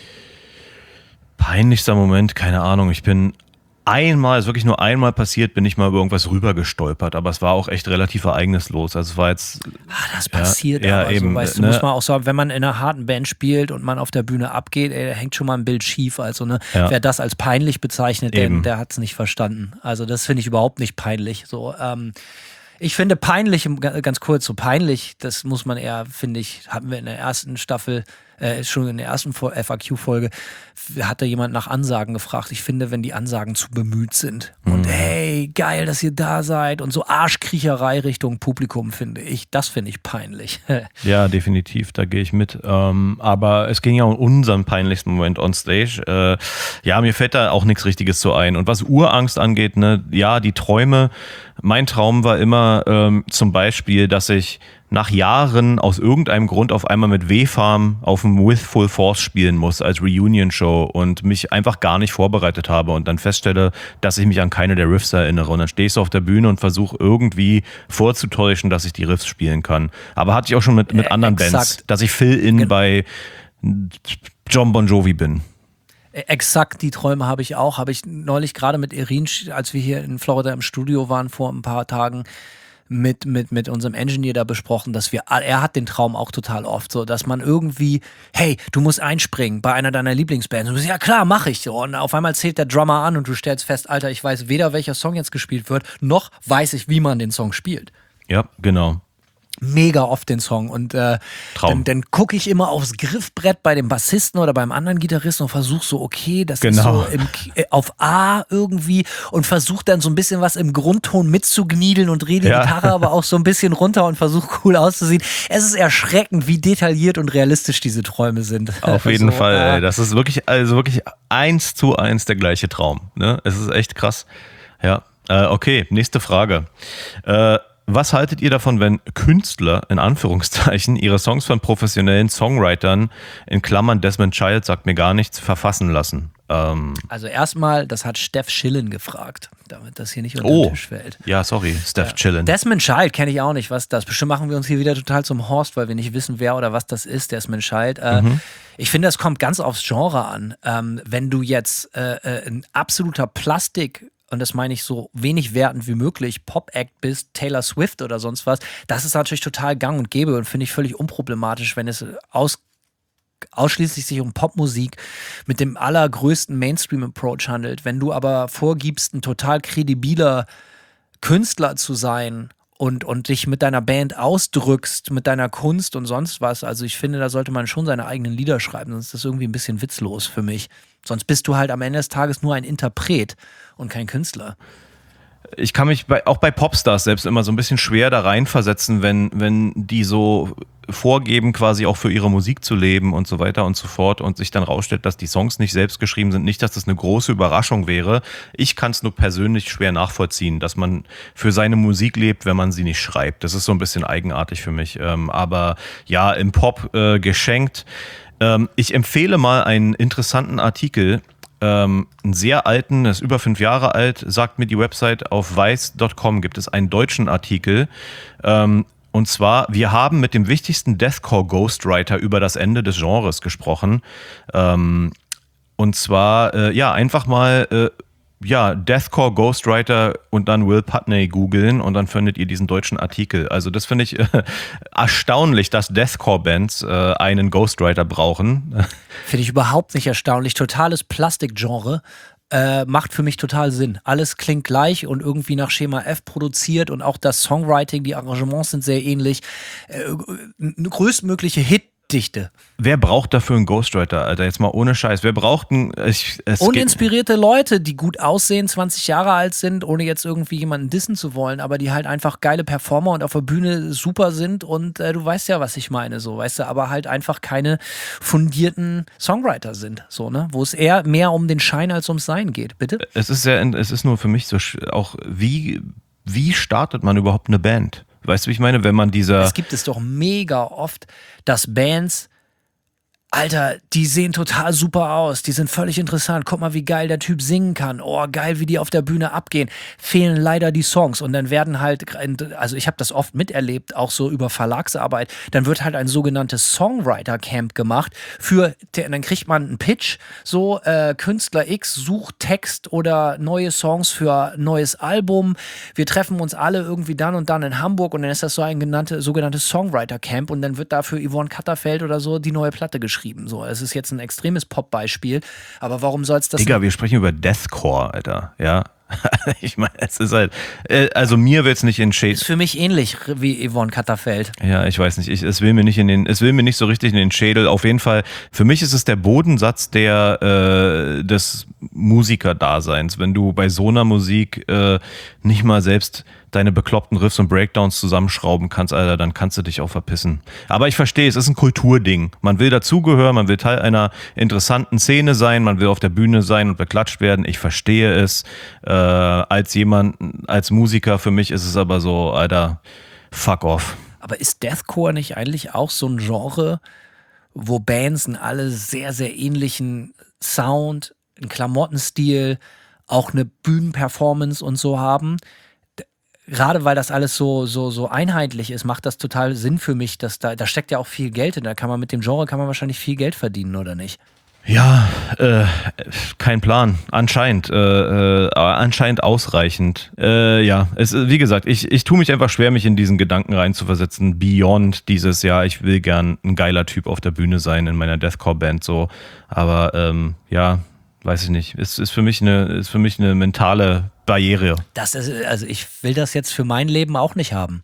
Peinlichster Moment, keine Ahnung. Ich bin einmal, ist wirklich nur einmal passiert, bin ich mal über irgendwas rübergestolpert, aber es war auch echt relativ ereignislos. Also es war jetzt. Ah, das passiert ja, aber eben, so, weißt du, ne? muss man auch sagen, wenn man in einer harten Band spielt und man auf der Bühne abgeht, ey, da hängt schon mal ein Bild schief. Also ne, Ja. wer das als peinlich bezeichnet, der, Eben. der hat es nicht verstanden. Also das finde ich überhaupt nicht peinlich. So, ähm, ich finde peinlich, ganz kurz, so peinlich, das muss man eher, finde ich, hatten wir in der ersten Staffel, äh, schon in der ersten F A Q-Folge, hat da jemand nach Ansagen gefragt. Ich finde, wenn die Ansagen zu bemüht sind und hey, geil, dass ihr da seid und so Arschkriecherei Richtung Publikum, finde ich, das finde ich peinlich. Ja, definitiv, da gehe ich mit. Ähm, aber es ging ja um unseren peinlichsten Moment on stage. Äh, ja, mir fällt da auch nichts Richtiges so ein. Und was Urangst angeht, ne, ja, die Träume. Mein Traum war immer ähm, zum Beispiel, dass ich nach Jahren aus irgendeinem Grund auf einmal mit W-Farm auf dem With Full Force spielen muss als Reunion-Show und mich einfach gar nicht vorbereitet habe und dann feststelle, dass ich mich an keine der Riffs erinnere. Und dann stehe ich so auf der Bühne und versuche irgendwie vorzutäuschen, dass ich die Riffs spielen kann. Aber hatte ich auch schon mit, mit Äh, anderen exakt. Bands, dass ich Fill-In Gen- bei John Bon Jovi bin. Exakt die Träume habe ich auch. Habe ich neulich gerade mit Irin, als wir hier in Florida im Studio waren vor ein paar Tagen, mit, mit, mit unserem Engineer da besprochen, dass wir, er hat den Traum auch total oft, so, dass man irgendwie, hey, du musst einspringen bei einer deiner Lieblingsbands. Und du sagst, ja klar, mache ich so. Und auf einmal zählt der Drummer an und du stellst fest, Alter, ich weiß weder, welcher Song jetzt gespielt wird, noch weiß ich, wie man den Song spielt. Ja, genau. Mega oft den Song und äh, Traum. dann, dann gucke ich immer aufs Griffbrett bei dem Bassisten oder beim anderen Gitarristen und versuche so, okay, das Genau. ist so im, äh, auf A irgendwie und versuche dann so ein bisschen was im Grundton mitzugniedeln und drehe die Ja. Gitarre aber auch so ein bisschen runter und versuche cool auszusehen. Es ist erschreckend, wie detailliert und realistisch diese Träume sind. Auf jeden Also, Fall, äh, ey. Das ist wirklich, also wirklich eins zu eins der gleiche Traum. Ne? Es ist echt krass. Ja. Äh, okay, nächste Frage. Äh, Was haltet ihr davon, wenn Künstler, in Anführungszeichen, ihre Songs von professionellen Songwritern, in Klammern Desmond Child sagt mir gar nichts, verfassen lassen? Ähm, Also erstmal, das hat Steff Schillen gefragt, damit das hier nicht unter oh, den Tisch fällt. ja, sorry, Steph Chillen. Desmond Child kenne ich auch nicht, was das. Bestimmt machen wir uns hier wieder total zum Horst, weil wir nicht wissen, wer oder was das ist, Desmond Child. Äh, Mhm. Ich finde, das kommt ganz aufs Genre an. Ähm, wenn du jetzt äh, äh, ein absoluter Plastik, und das meine ich so wenig wertend wie möglich, Pop-Act bist, Taylor Swift oder sonst was, das ist natürlich total gang und gäbe und finde ich völlig unproblematisch, wenn es aus ausschließlich sich um Popmusik mit dem allergrößten Mainstream-Approach handelt. Wenn du aber vorgibst, ein total kredibiler Künstler zu sein und, und dich mit deiner Band ausdrückst, mit deiner Kunst und sonst was, also ich finde, da sollte man schon seine eigenen Lieder schreiben, sonst ist das irgendwie ein bisschen witzlos für mich. Sonst bist du halt am Ende des Tages nur ein Interpret und kein Künstler. Ich kann mich bei, auch bei Popstars selbst immer so ein bisschen schwer da reinversetzen, wenn, wenn die so vorgeben, quasi auch für ihre Musik zu leben und so weiter und so fort und sich dann rausstellt, dass die Songs nicht selbst geschrieben sind. Nicht, dass das eine große Überraschung wäre. Ich kann es nur persönlich schwer nachvollziehen, dass man für seine Musik lebt, wenn man sie nicht schreibt. Das ist so ein bisschen eigenartig für mich. Ähm, aber ja, im Pop äh, geschenkt. Ähm, ich empfehle mal einen interessanten Artikel, ähm, einen sehr alten, das ist über fünf Jahre alt, sagt mir die Website, auf weiß Punkt com gibt es einen deutschen Artikel. Ähm, und zwar, wir haben mit dem wichtigsten Deathcore-Ghostwriter über das Ende des Genres gesprochen. Ähm, und zwar, äh, ja, einfach mal äh, ja, Deathcore Ghostwriter und dann Will Putney googeln und dann findet ihr diesen deutschen Artikel. Also das finde ich äh, erstaunlich, dass Deathcore-Bands äh, einen Ghostwriter brauchen. Finde ich überhaupt nicht erstaunlich. Totales Plastikgenre. äh, macht für mich total Sinn. Alles klingt gleich und irgendwie nach Schema F produziert und auch das Songwriting, die Arrangements sind sehr ähnlich. Äh, eine größtmögliche Hitdichte. Wer braucht dafür einen Ghostwriter, Alter? Jetzt mal ohne Scheiß. Wer braucht einen... Ich, es Uninspirierte Leute, die gut aussehen, zwanzig Jahre alt sind, ohne jetzt irgendwie jemanden dissen zu wollen, aber die halt einfach geile Performer und auf der Bühne super sind und äh, du weißt ja, was ich meine, so, weißt du, aber halt einfach keine fundierten Songwriter sind, so, ne? Wo es eher mehr um den Schein als ums Sein geht, bitte? Es ist sehr, es ist nur für mich so sch- auch, wie, wie startet man überhaupt eine Band? Weißt du, wie ich meine, wenn man dieser... Es gibt es doch mega oft, dass Bands, Alter, die sehen total super aus, die sind völlig interessant, guck mal, wie geil der Typ singen kann, oh, geil, wie die auf der Bühne abgehen, fehlen leider die Songs und dann werden halt, also ich habe das oft miterlebt, auch so über Verlagsarbeit, dann wird halt ein sogenanntes Songwriter-Camp gemacht für, dann kriegt man einen Pitch, so äh, Künstler X sucht Text oder neue Songs für ein neues Album, wir treffen uns alle irgendwie dann und dann in Hamburg und dann ist das so ein genannte, sogenanntes Songwriter-Camp und dann wird da für Yvonne Katterfeld oder so die neue Platte geschrieben. So, es ist jetzt ein extremes Pop-Beispiel, aber warum soll es das... Digga, wir sprechen über Deathcore, Alter, ja. Ich meine, es ist halt, äh, also mir wird es nicht in Shade. Ist für mich ähnlich wie Yvonne Katterfeld. Ja, ich weiß nicht, ich, es will mir nicht in den, es will mir nicht so richtig in den Schädel. Auf jeden Fall, für mich ist es der Bodensatz der, äh, des Musikerdaseins. Wenn du bei so einer Musik äh, nicht mal selbst deine bekloppten Riffs und Breakdowns zusammenschrauben kannst, Alter, dann kannst du dich auch verpissen. Aber ich verstehe, es ist ein Kulturding. Man will dazugehören, man will Teil einer interessanten Szene sein, man will auf der Bühne sein und beklatscht werden. Ich verstehe es. Äh, als jemand, als Musiker, für mich ist es aber so, Alter, fuck off. Aber ist Deathcore nicht eigentlich auch so ein Genre, wo Bands einen alle sehr, sehr ähnlichen Sound, einen Klamottenstil, auch eine Bühnenperformance und so haben? Gerade weil das alles so, so, so einheitlich ist, macht das total Sinn für mich, dass da, da steckt ja auch viel Geld in. Da kann man mit dem Genre kann man wahrscheinlich viel Geld verdienen, oder nicht? Ja, äh, kein Plan. Anscheinend, äh, äh, anscheinend ausreichend. Äh, ja, es, wie gesagt, ich, ich tue mich einfach schwer, mich in diesen Gedanken reinzuversetzen. Beyond dieses, ja, ich will gern ein geiler Typ auf der Bühne sein in meiner Deathcore-Band, so. Aber ähm, ja, weiß ich nicht. Es ist für mich eine, ist für mich eine mentale Barriere. Das ist, also ich will das jetzt für mein Leben auch nicht haben.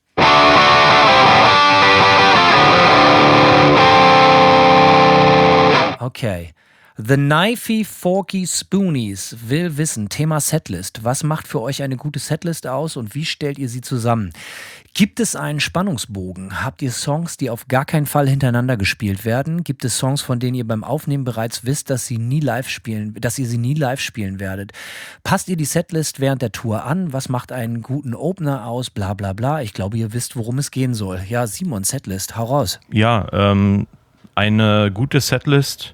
Okay. The Knifey Forky Spoonies will wissen, Thema Setlist. Was macht für euch eine gute Setlist aus und wie stellt ihr sie zusammen? Gibt es einen Spannungsbogen? Habt ihr Songs, die auf gar keinen Fall hintereinander gespielt werden? Gibt es Songs, von denen ihr beim Aufnehmen bereits wisst, dass sie nie live spielen, dass ihr sie nie live spielen werdet? Passt ihr die Setlist während der Tour an? Was macht einen guten Opener aus? Bla bla bla. Ich glaube, ihr wisst, worum es gehen soll. Ja, Simon, Setlist, hau raus. Ja, ähm, eine gute Setlist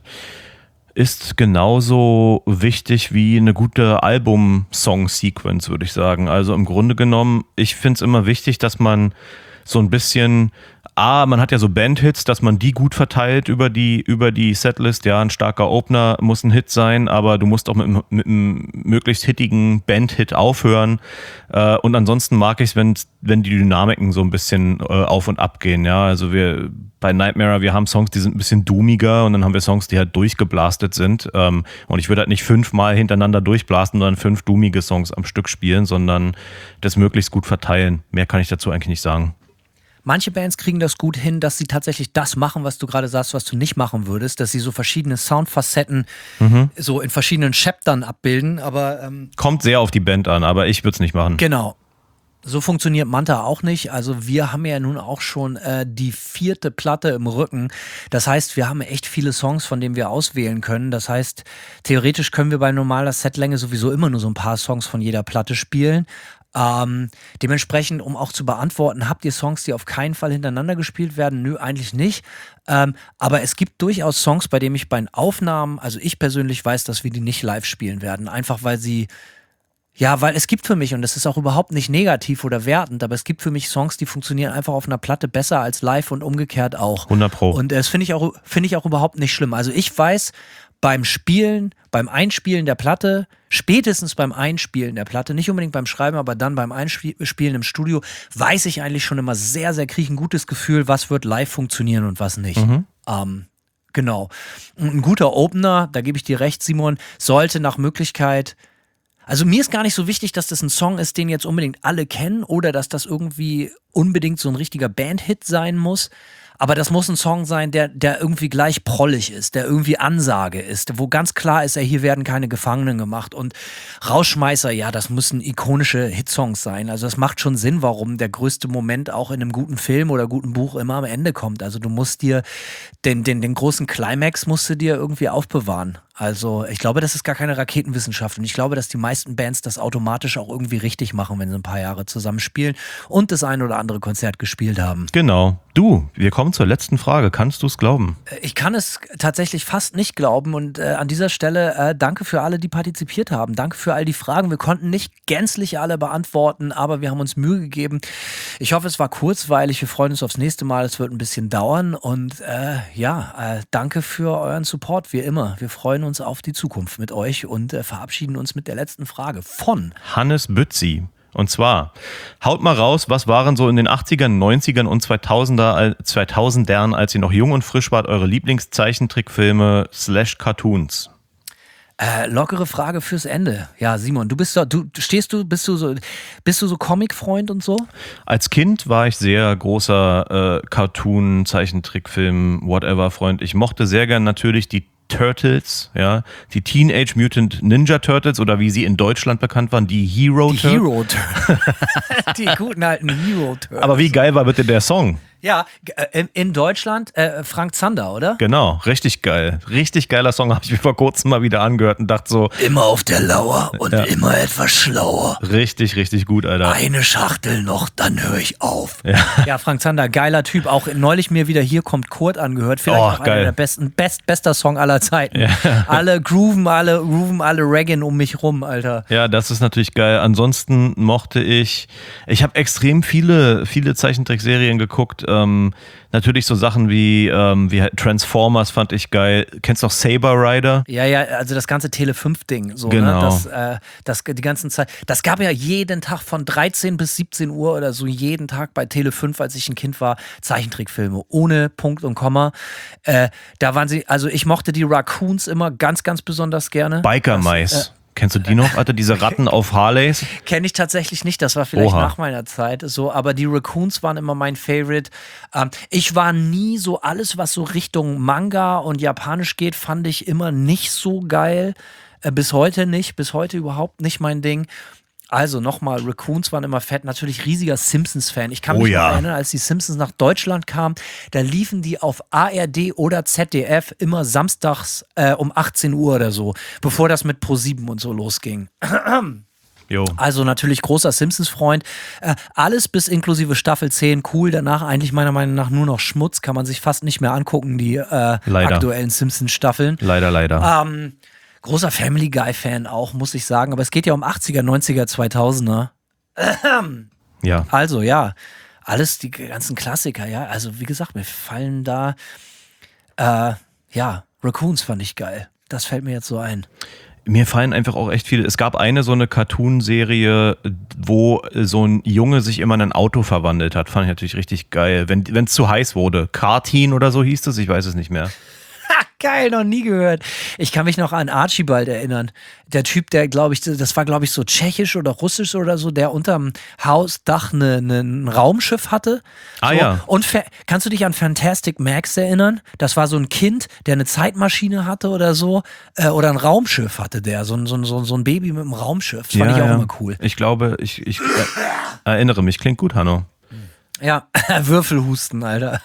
ist genauso wichtig wie eine gute Album-Song-Sequence, würde ich sagen. Also im Grunde genommen, ich finde es immer wichtig, dass man so ein bisschen, A, man hat ja so Bandhits, dass man die gut verteilt über die, über die Setlist. Ja, ein starker Opener muss ein Hit sein, aber du musst auch mit, mit einem möglichst hittigen Bandhit aufhören. Äh, und ansonsten mag ich es, wenn, wenn die Dynamiken so ein bisschen äh, auf und ab gehen. Ja, also wir bei Nightmare, wir haben Songs, die sind ein bisschen doomiger und dann haben wir Songs, die halt durchgeblastet sind. Ähm, und ich würde halt nicht fünfmal hintereinander durchblasten, sondern fünf doomige Songs am Stück spielen, sondern das möglichst gut verteilen. Mehr kann ich dazu eigentlich nicht sagen. Manche Bands kriegen das gut hin, dass sie tatsächlich das machen, was du gerade sagst, was du nicht machen würdest, dass sie so verschiedene Soundfacetten mhm. so in verschiedenen Chaptern abbilden, aber ähm, kommt sehr auf die Band an, aber ich würde es nicht machen. Genau. So funktioniert Manta auch nicht. Also wir haben ja nun auch schon äh, die vierte Platte im Rücken. Das heißt, wir haben echt viele Songs, von denen wir auswählen können. Das heißt, theoretisch können wir bei normaler Setlänge sowieso immer nur so ein paar Songs von jeder Platte spielen. Ähm, dementsprechend, um auch zu beantworten, habt ihr Songs, die auf keinen Fall hintereinander gespielt werden? Nö, eigentlich nicht. Ähm, aber es gibt durchaus Songs, bei denen ich bei den Aufnahmen, also ich persönlich weiß, dass wir die nicht live spielen werden. Einfach weil sie, ja, weil es gibt für mich, und das ist auch überhaupt nicht negativ oder wertend, aber es gibt für mich Songs, die funktionieren einfach auf einer Platte besser als live und umgekehrt auch. hundert Pro. Und das finde ich auch, finde ich auch überhaupt nicht schlimm. Also ich weiß, beim Spielen, beim Einspielen der Platte, spätestens beim Einspielen der Platte, nicht unbedingt beim Schreiben, aber dann beim Einspielen im Studio, weiß ich eigentlich schon immer sehr, sehr, kriege ich ein gutes Gefühl, was wird live funktionieren und was nicht. Mhm. Ähm, genau. Und ein guter Opener, da gebe ich dir recht, Simon, sollte nach Möglichkeit. Also mir ist gar nicht so wichtig, dass das ein Song ist, den jetzt unbedingt alle kennen oder dass das irgendwie unbedingt so ein richtiger Bandhit sein muss. Aber das muss ein Song sein, der, der irgendwie gleich prollig ist, der irgendwie Ansage ist, wo ganz klar ist, ja, hier werden keine Gefangenen gemacht. Und Rausschmeißer, ja, das müssen ikonische Hitsongs sein. Also das macht schon Sinn, warum der größte Moment auch in einem guten Film oder guten Buch immer am Ende kommt. Also du musst dir den, den, den großen Climax musst du dir irgendwie aufbewahren. Also ich glaube, das ist gar keine Raketenwissenschaft und ich glaube, dass die meisten Bands das automatisch auch irgendwie richtig machen, wenn sie ein paar Jahre zusammen spielen und das ein oder andere Konzert gespielt haben. Genau. Du, wir kommen zur letzten Frage. Kannst du es glauben? Ich kann es tatsächlich fast nicht glauben und äh, an dieser Stelle äh, danke für alle, die partizipiert haben. Danke für all die Fragen. Wir konnten nicht gänzlich alle beantworten, aber wir haben uns Mühe gegeben. Ich hoffe, es war kurzweilig. Wir freuen uns aufs nächste Mal. Es wird ein bisschen dauern und äh, ja, äh, danke für euren Support, wie immer. Wir freuen uns auf die Zukunft mit euch und äh, verabschieden uns mit der letzten Frage von Hannes Bützi. Und zwar, haut mal raus, was waren so in den achtzigern, neunzigern und zweitausender, zweitausendern, als ihr noch jung und frisch wart, eure Lieblingszeichentrickfilme slash Cartoons? Äh, lockere Frage fürs Ende. Ja, Simon, du bist doch, du stehst du, bist du so, bist du so Comic-Freund und so? Als Kind war ich sehr großer äh, Cartoon, Zeichentrickfilm, whatever-Freund. Ich mochte sehr gern natürlich die Turtles, ja, die Teenage Mutant Ninja Turtles oder wie sie in Deutschland bekannt waren, die Hero Die Turtles. Hero Turtles. Die guten alten Hero Turtles. Aber wie geil war bitte der Song? Ja, in, in Deutschland äh, Frank Zander, oder? Genau, richtig geil. Richtig geiler Song, habe ich mir vor kurzem mal wieder angehört und dachte so, Immer auf der Lauer und Ja. immer etwas schlauer. richtig, richtig gut, Alter. Eine Schachtel noch, dann höre ich auf. Ja. Ja, Frank Zander, geiler Typ. Auch neulich mir wieder Hier kommt Kurt angehört. Vielleicht Oh, auch einer geil. der besten, best, bester Song aller Zeiten. Ja. Alle grooven, alle grooven, alle reggaen um mich rum, Alter. Ja, das ist natürlich geil. Ansonsten mochte ich, ich habe extrem viele, viele Zeichentrickserien geguckt. Ähm, natürlich so Sachen wie, ähm, wie Transformers fand ich geil. Kennst du noch Saber Rider? Ja, ja, also das ganze Tele fünf Ding, so, Genau. ne? Das, äh, das, die ganzen Zeit. Das gab ja jeden Tag von dreizehn bis siebzehn Uhr oder so, jeden Tag bei Tele fünf, als ich ein Kind war, Zeichentrickfilme. Ohne Punkt und Komma. Äh, da waren sie, also ich mochte die Raccoons immer ganz, ganz besonders gerne. Biker Mice. Kennst du die noch, Alter? Diese Ratten auf Harleys? Kenne ich tatsächlich nicht, das war vielleicht Oha. nach meiner Zeit so, aber die Raccoons waren immer mein Favorite. Ähm, ich war nie so, alles was so Richtung Manga und Japanisch geht, fand ich immer nicht so geil. Äh, bis heute nicht, bis heute überhaupt nicht mein Ding. Also nochmal, Raccoons waren immer fett, natürlich riesiger Simpsons-Fan. Ich kann Oh mich ja. noch erinnern, als die Simpsons nach Deutschland kamen, da liefen die auf A R D oder Z D F immer samstags äh, um achtzehn Uhr oder so, bevor das mit ProSieben und so losging. Jo. Also natürlich großer Simpsons-Freund. Äh, alles bis inklusive Staffel zehn cool. Danach eigentlich meiner Meinung nach nur noch Schmutz. Kann man sich fast nicht mehr angucken, die äh, Leider. aktuellen Simpsons-Staffeln. Leider, leider. Ähm, großer Family Guy-Fan auch, muss ich sagen. Aber es geht ja um achtziger, neunziger, zweitausender. Ja. Also ja, alles die ganzen Klassiker. Ja, also wie gesagt, mir fallen da äh, ja, Raccoons fand ich geil. Das fällt mir jetzt so ein. Mir fallen einfach auch echt viele. Es gab eine so eine Cartoon-Serie, wo so ein Junge sich immer in ein Auto verwandelt hat. Fand ich natürlich richtig geil. Wenn es zu heiß wurde. Kartin oder so hieß es, ich weiß es nicht mehr. Ha, geil, noch nie gehört. Ich kann mich noch an Archibald erinnern. Der Typ, der, glaube ich, das war, glaube ich, so tschechisch oder russisch oder so, der unterm Hausdach ne, ne, ein Raumschiff hatte. Ah, so. ja. Und fa- kannst du dich an Fantastic Max erinnern? Das war so ein Kind, der eine Zeitmaschine hatte oder so. Äh, oder ein Raumschiff hatte der. So ein, so ein, so ein so ein Baby mit einem Raumschiff. Das fand ich auch immer cool. Ich glaube, ich, ich äh, erinnere mich. Klingt gut, Hanno. Ja, Würfelhusten, Alter.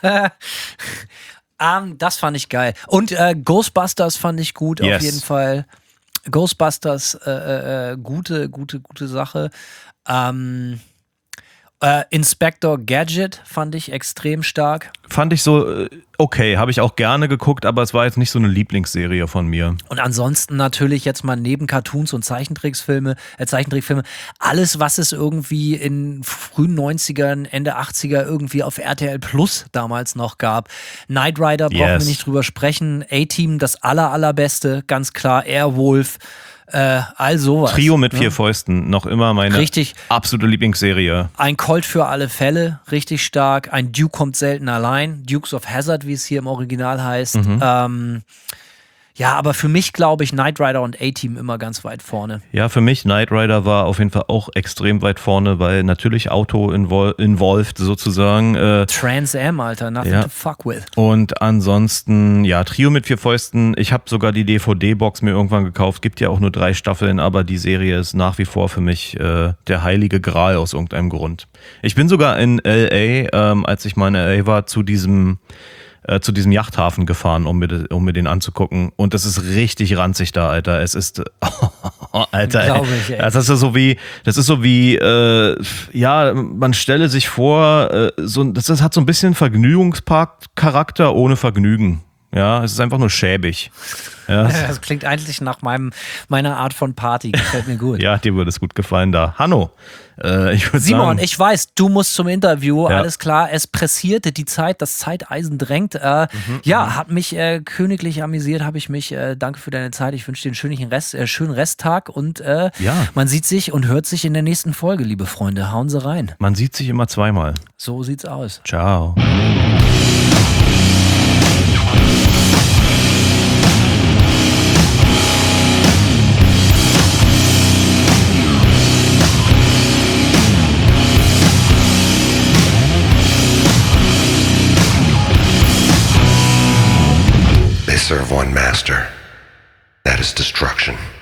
Um, das fand ich geil. Und äh, Ghostbusters fand ich gut, Yes. auf jeden Fall. Ghostbusters, äh, äh, gute, gute, gute Sache. Ähm, äh, Inspector Gadget fand ich extrem stark. Fand ich so äh, okay, habe ich auch gerne geguckt, aber es war jetzt nicht so eine Lieblingsserie von mir. Und ansonsten natürlich jetzt mal neben Cartoons und Zeichentricksfilme, äh, Zeichentrickfilme, alles, was es irgendwie in frühen neunzigern, Ende achtziger irgendwie auf R T L Plus damals noch gab. Knight Rider brauchen Yes. wir nicht drüber sprechen. A-Team, das aller, allerbeste, ganz klar. Airwolf, Äh, all sowas. Trio mit ne? vier Fäusten, noch immer meine Richtig. absolute Lieblingsserie. Ein Colt für alle Fälle, richtig stark. Ein Duke kommt selten allein. Dukes of Hazzard, wie es hier im Original heißt. Mhm. Ähm, ja, aber für mich glaube ich Knight Rider und A-Team immer ganz weit vorne. Ja, für mich Knight Rider war auf jeden Fall auch extrem weit vorne, weil natürlich Auto invol involved sozusagen. Äh, Trans Am, Alter, nothing ja. to fuck with. Und ansonsten, ja, Trio mit vier Fäusten. Ich habe sogar die D V D-Box mir irgendwann gekauft. Gibt ja auch nur drei Staffeln, aber die Serie ist nach wie vor für mich äh, der heilige Gral aus irgendeinem Grund. Ich bin sogar in L A, ähm, als ich mal in L A war, zu diesem Äh, zu diesem Yachthafen gefahren, um mir, um mir den anzugucken. Und das ist richtig ranzig da, Alter. Es ist, oh, Alter, Glaube ich, ey. Das ist so wie, das ist so wie, äh, ja, man stelle sich vor, äh, so, das, das hat so ein bisschen Vergnügungspark-Charakter ohne Vergnügen. Ja, es ist einfach nur schäbig. Ja, Das klingt eigentlich nach meinem, meiner Art von Party. Gefällt mir gut. ja, dir würde es gut gefallen da. Hanno, äh, ich würde Simon, sagen... ich weiß, du musst zum Interview, Ja. alles klar, es pressierte die Zeit, das Zeiteisen drängt. Äh, ja, hat mich äh, königlich amüsiert, habe ich mich, äh, danke für deine Zeit, ich wünsche dir einen schönen, Rest, äh, schönen Resttag und äh, Ja. man sieht sich und hört sich in der nächsten Folge, liebe Freunde, hauen Sie rein. Man sieht sich immer zweimal. So sieht's aus. Ciao. They serve one master. That is destruction.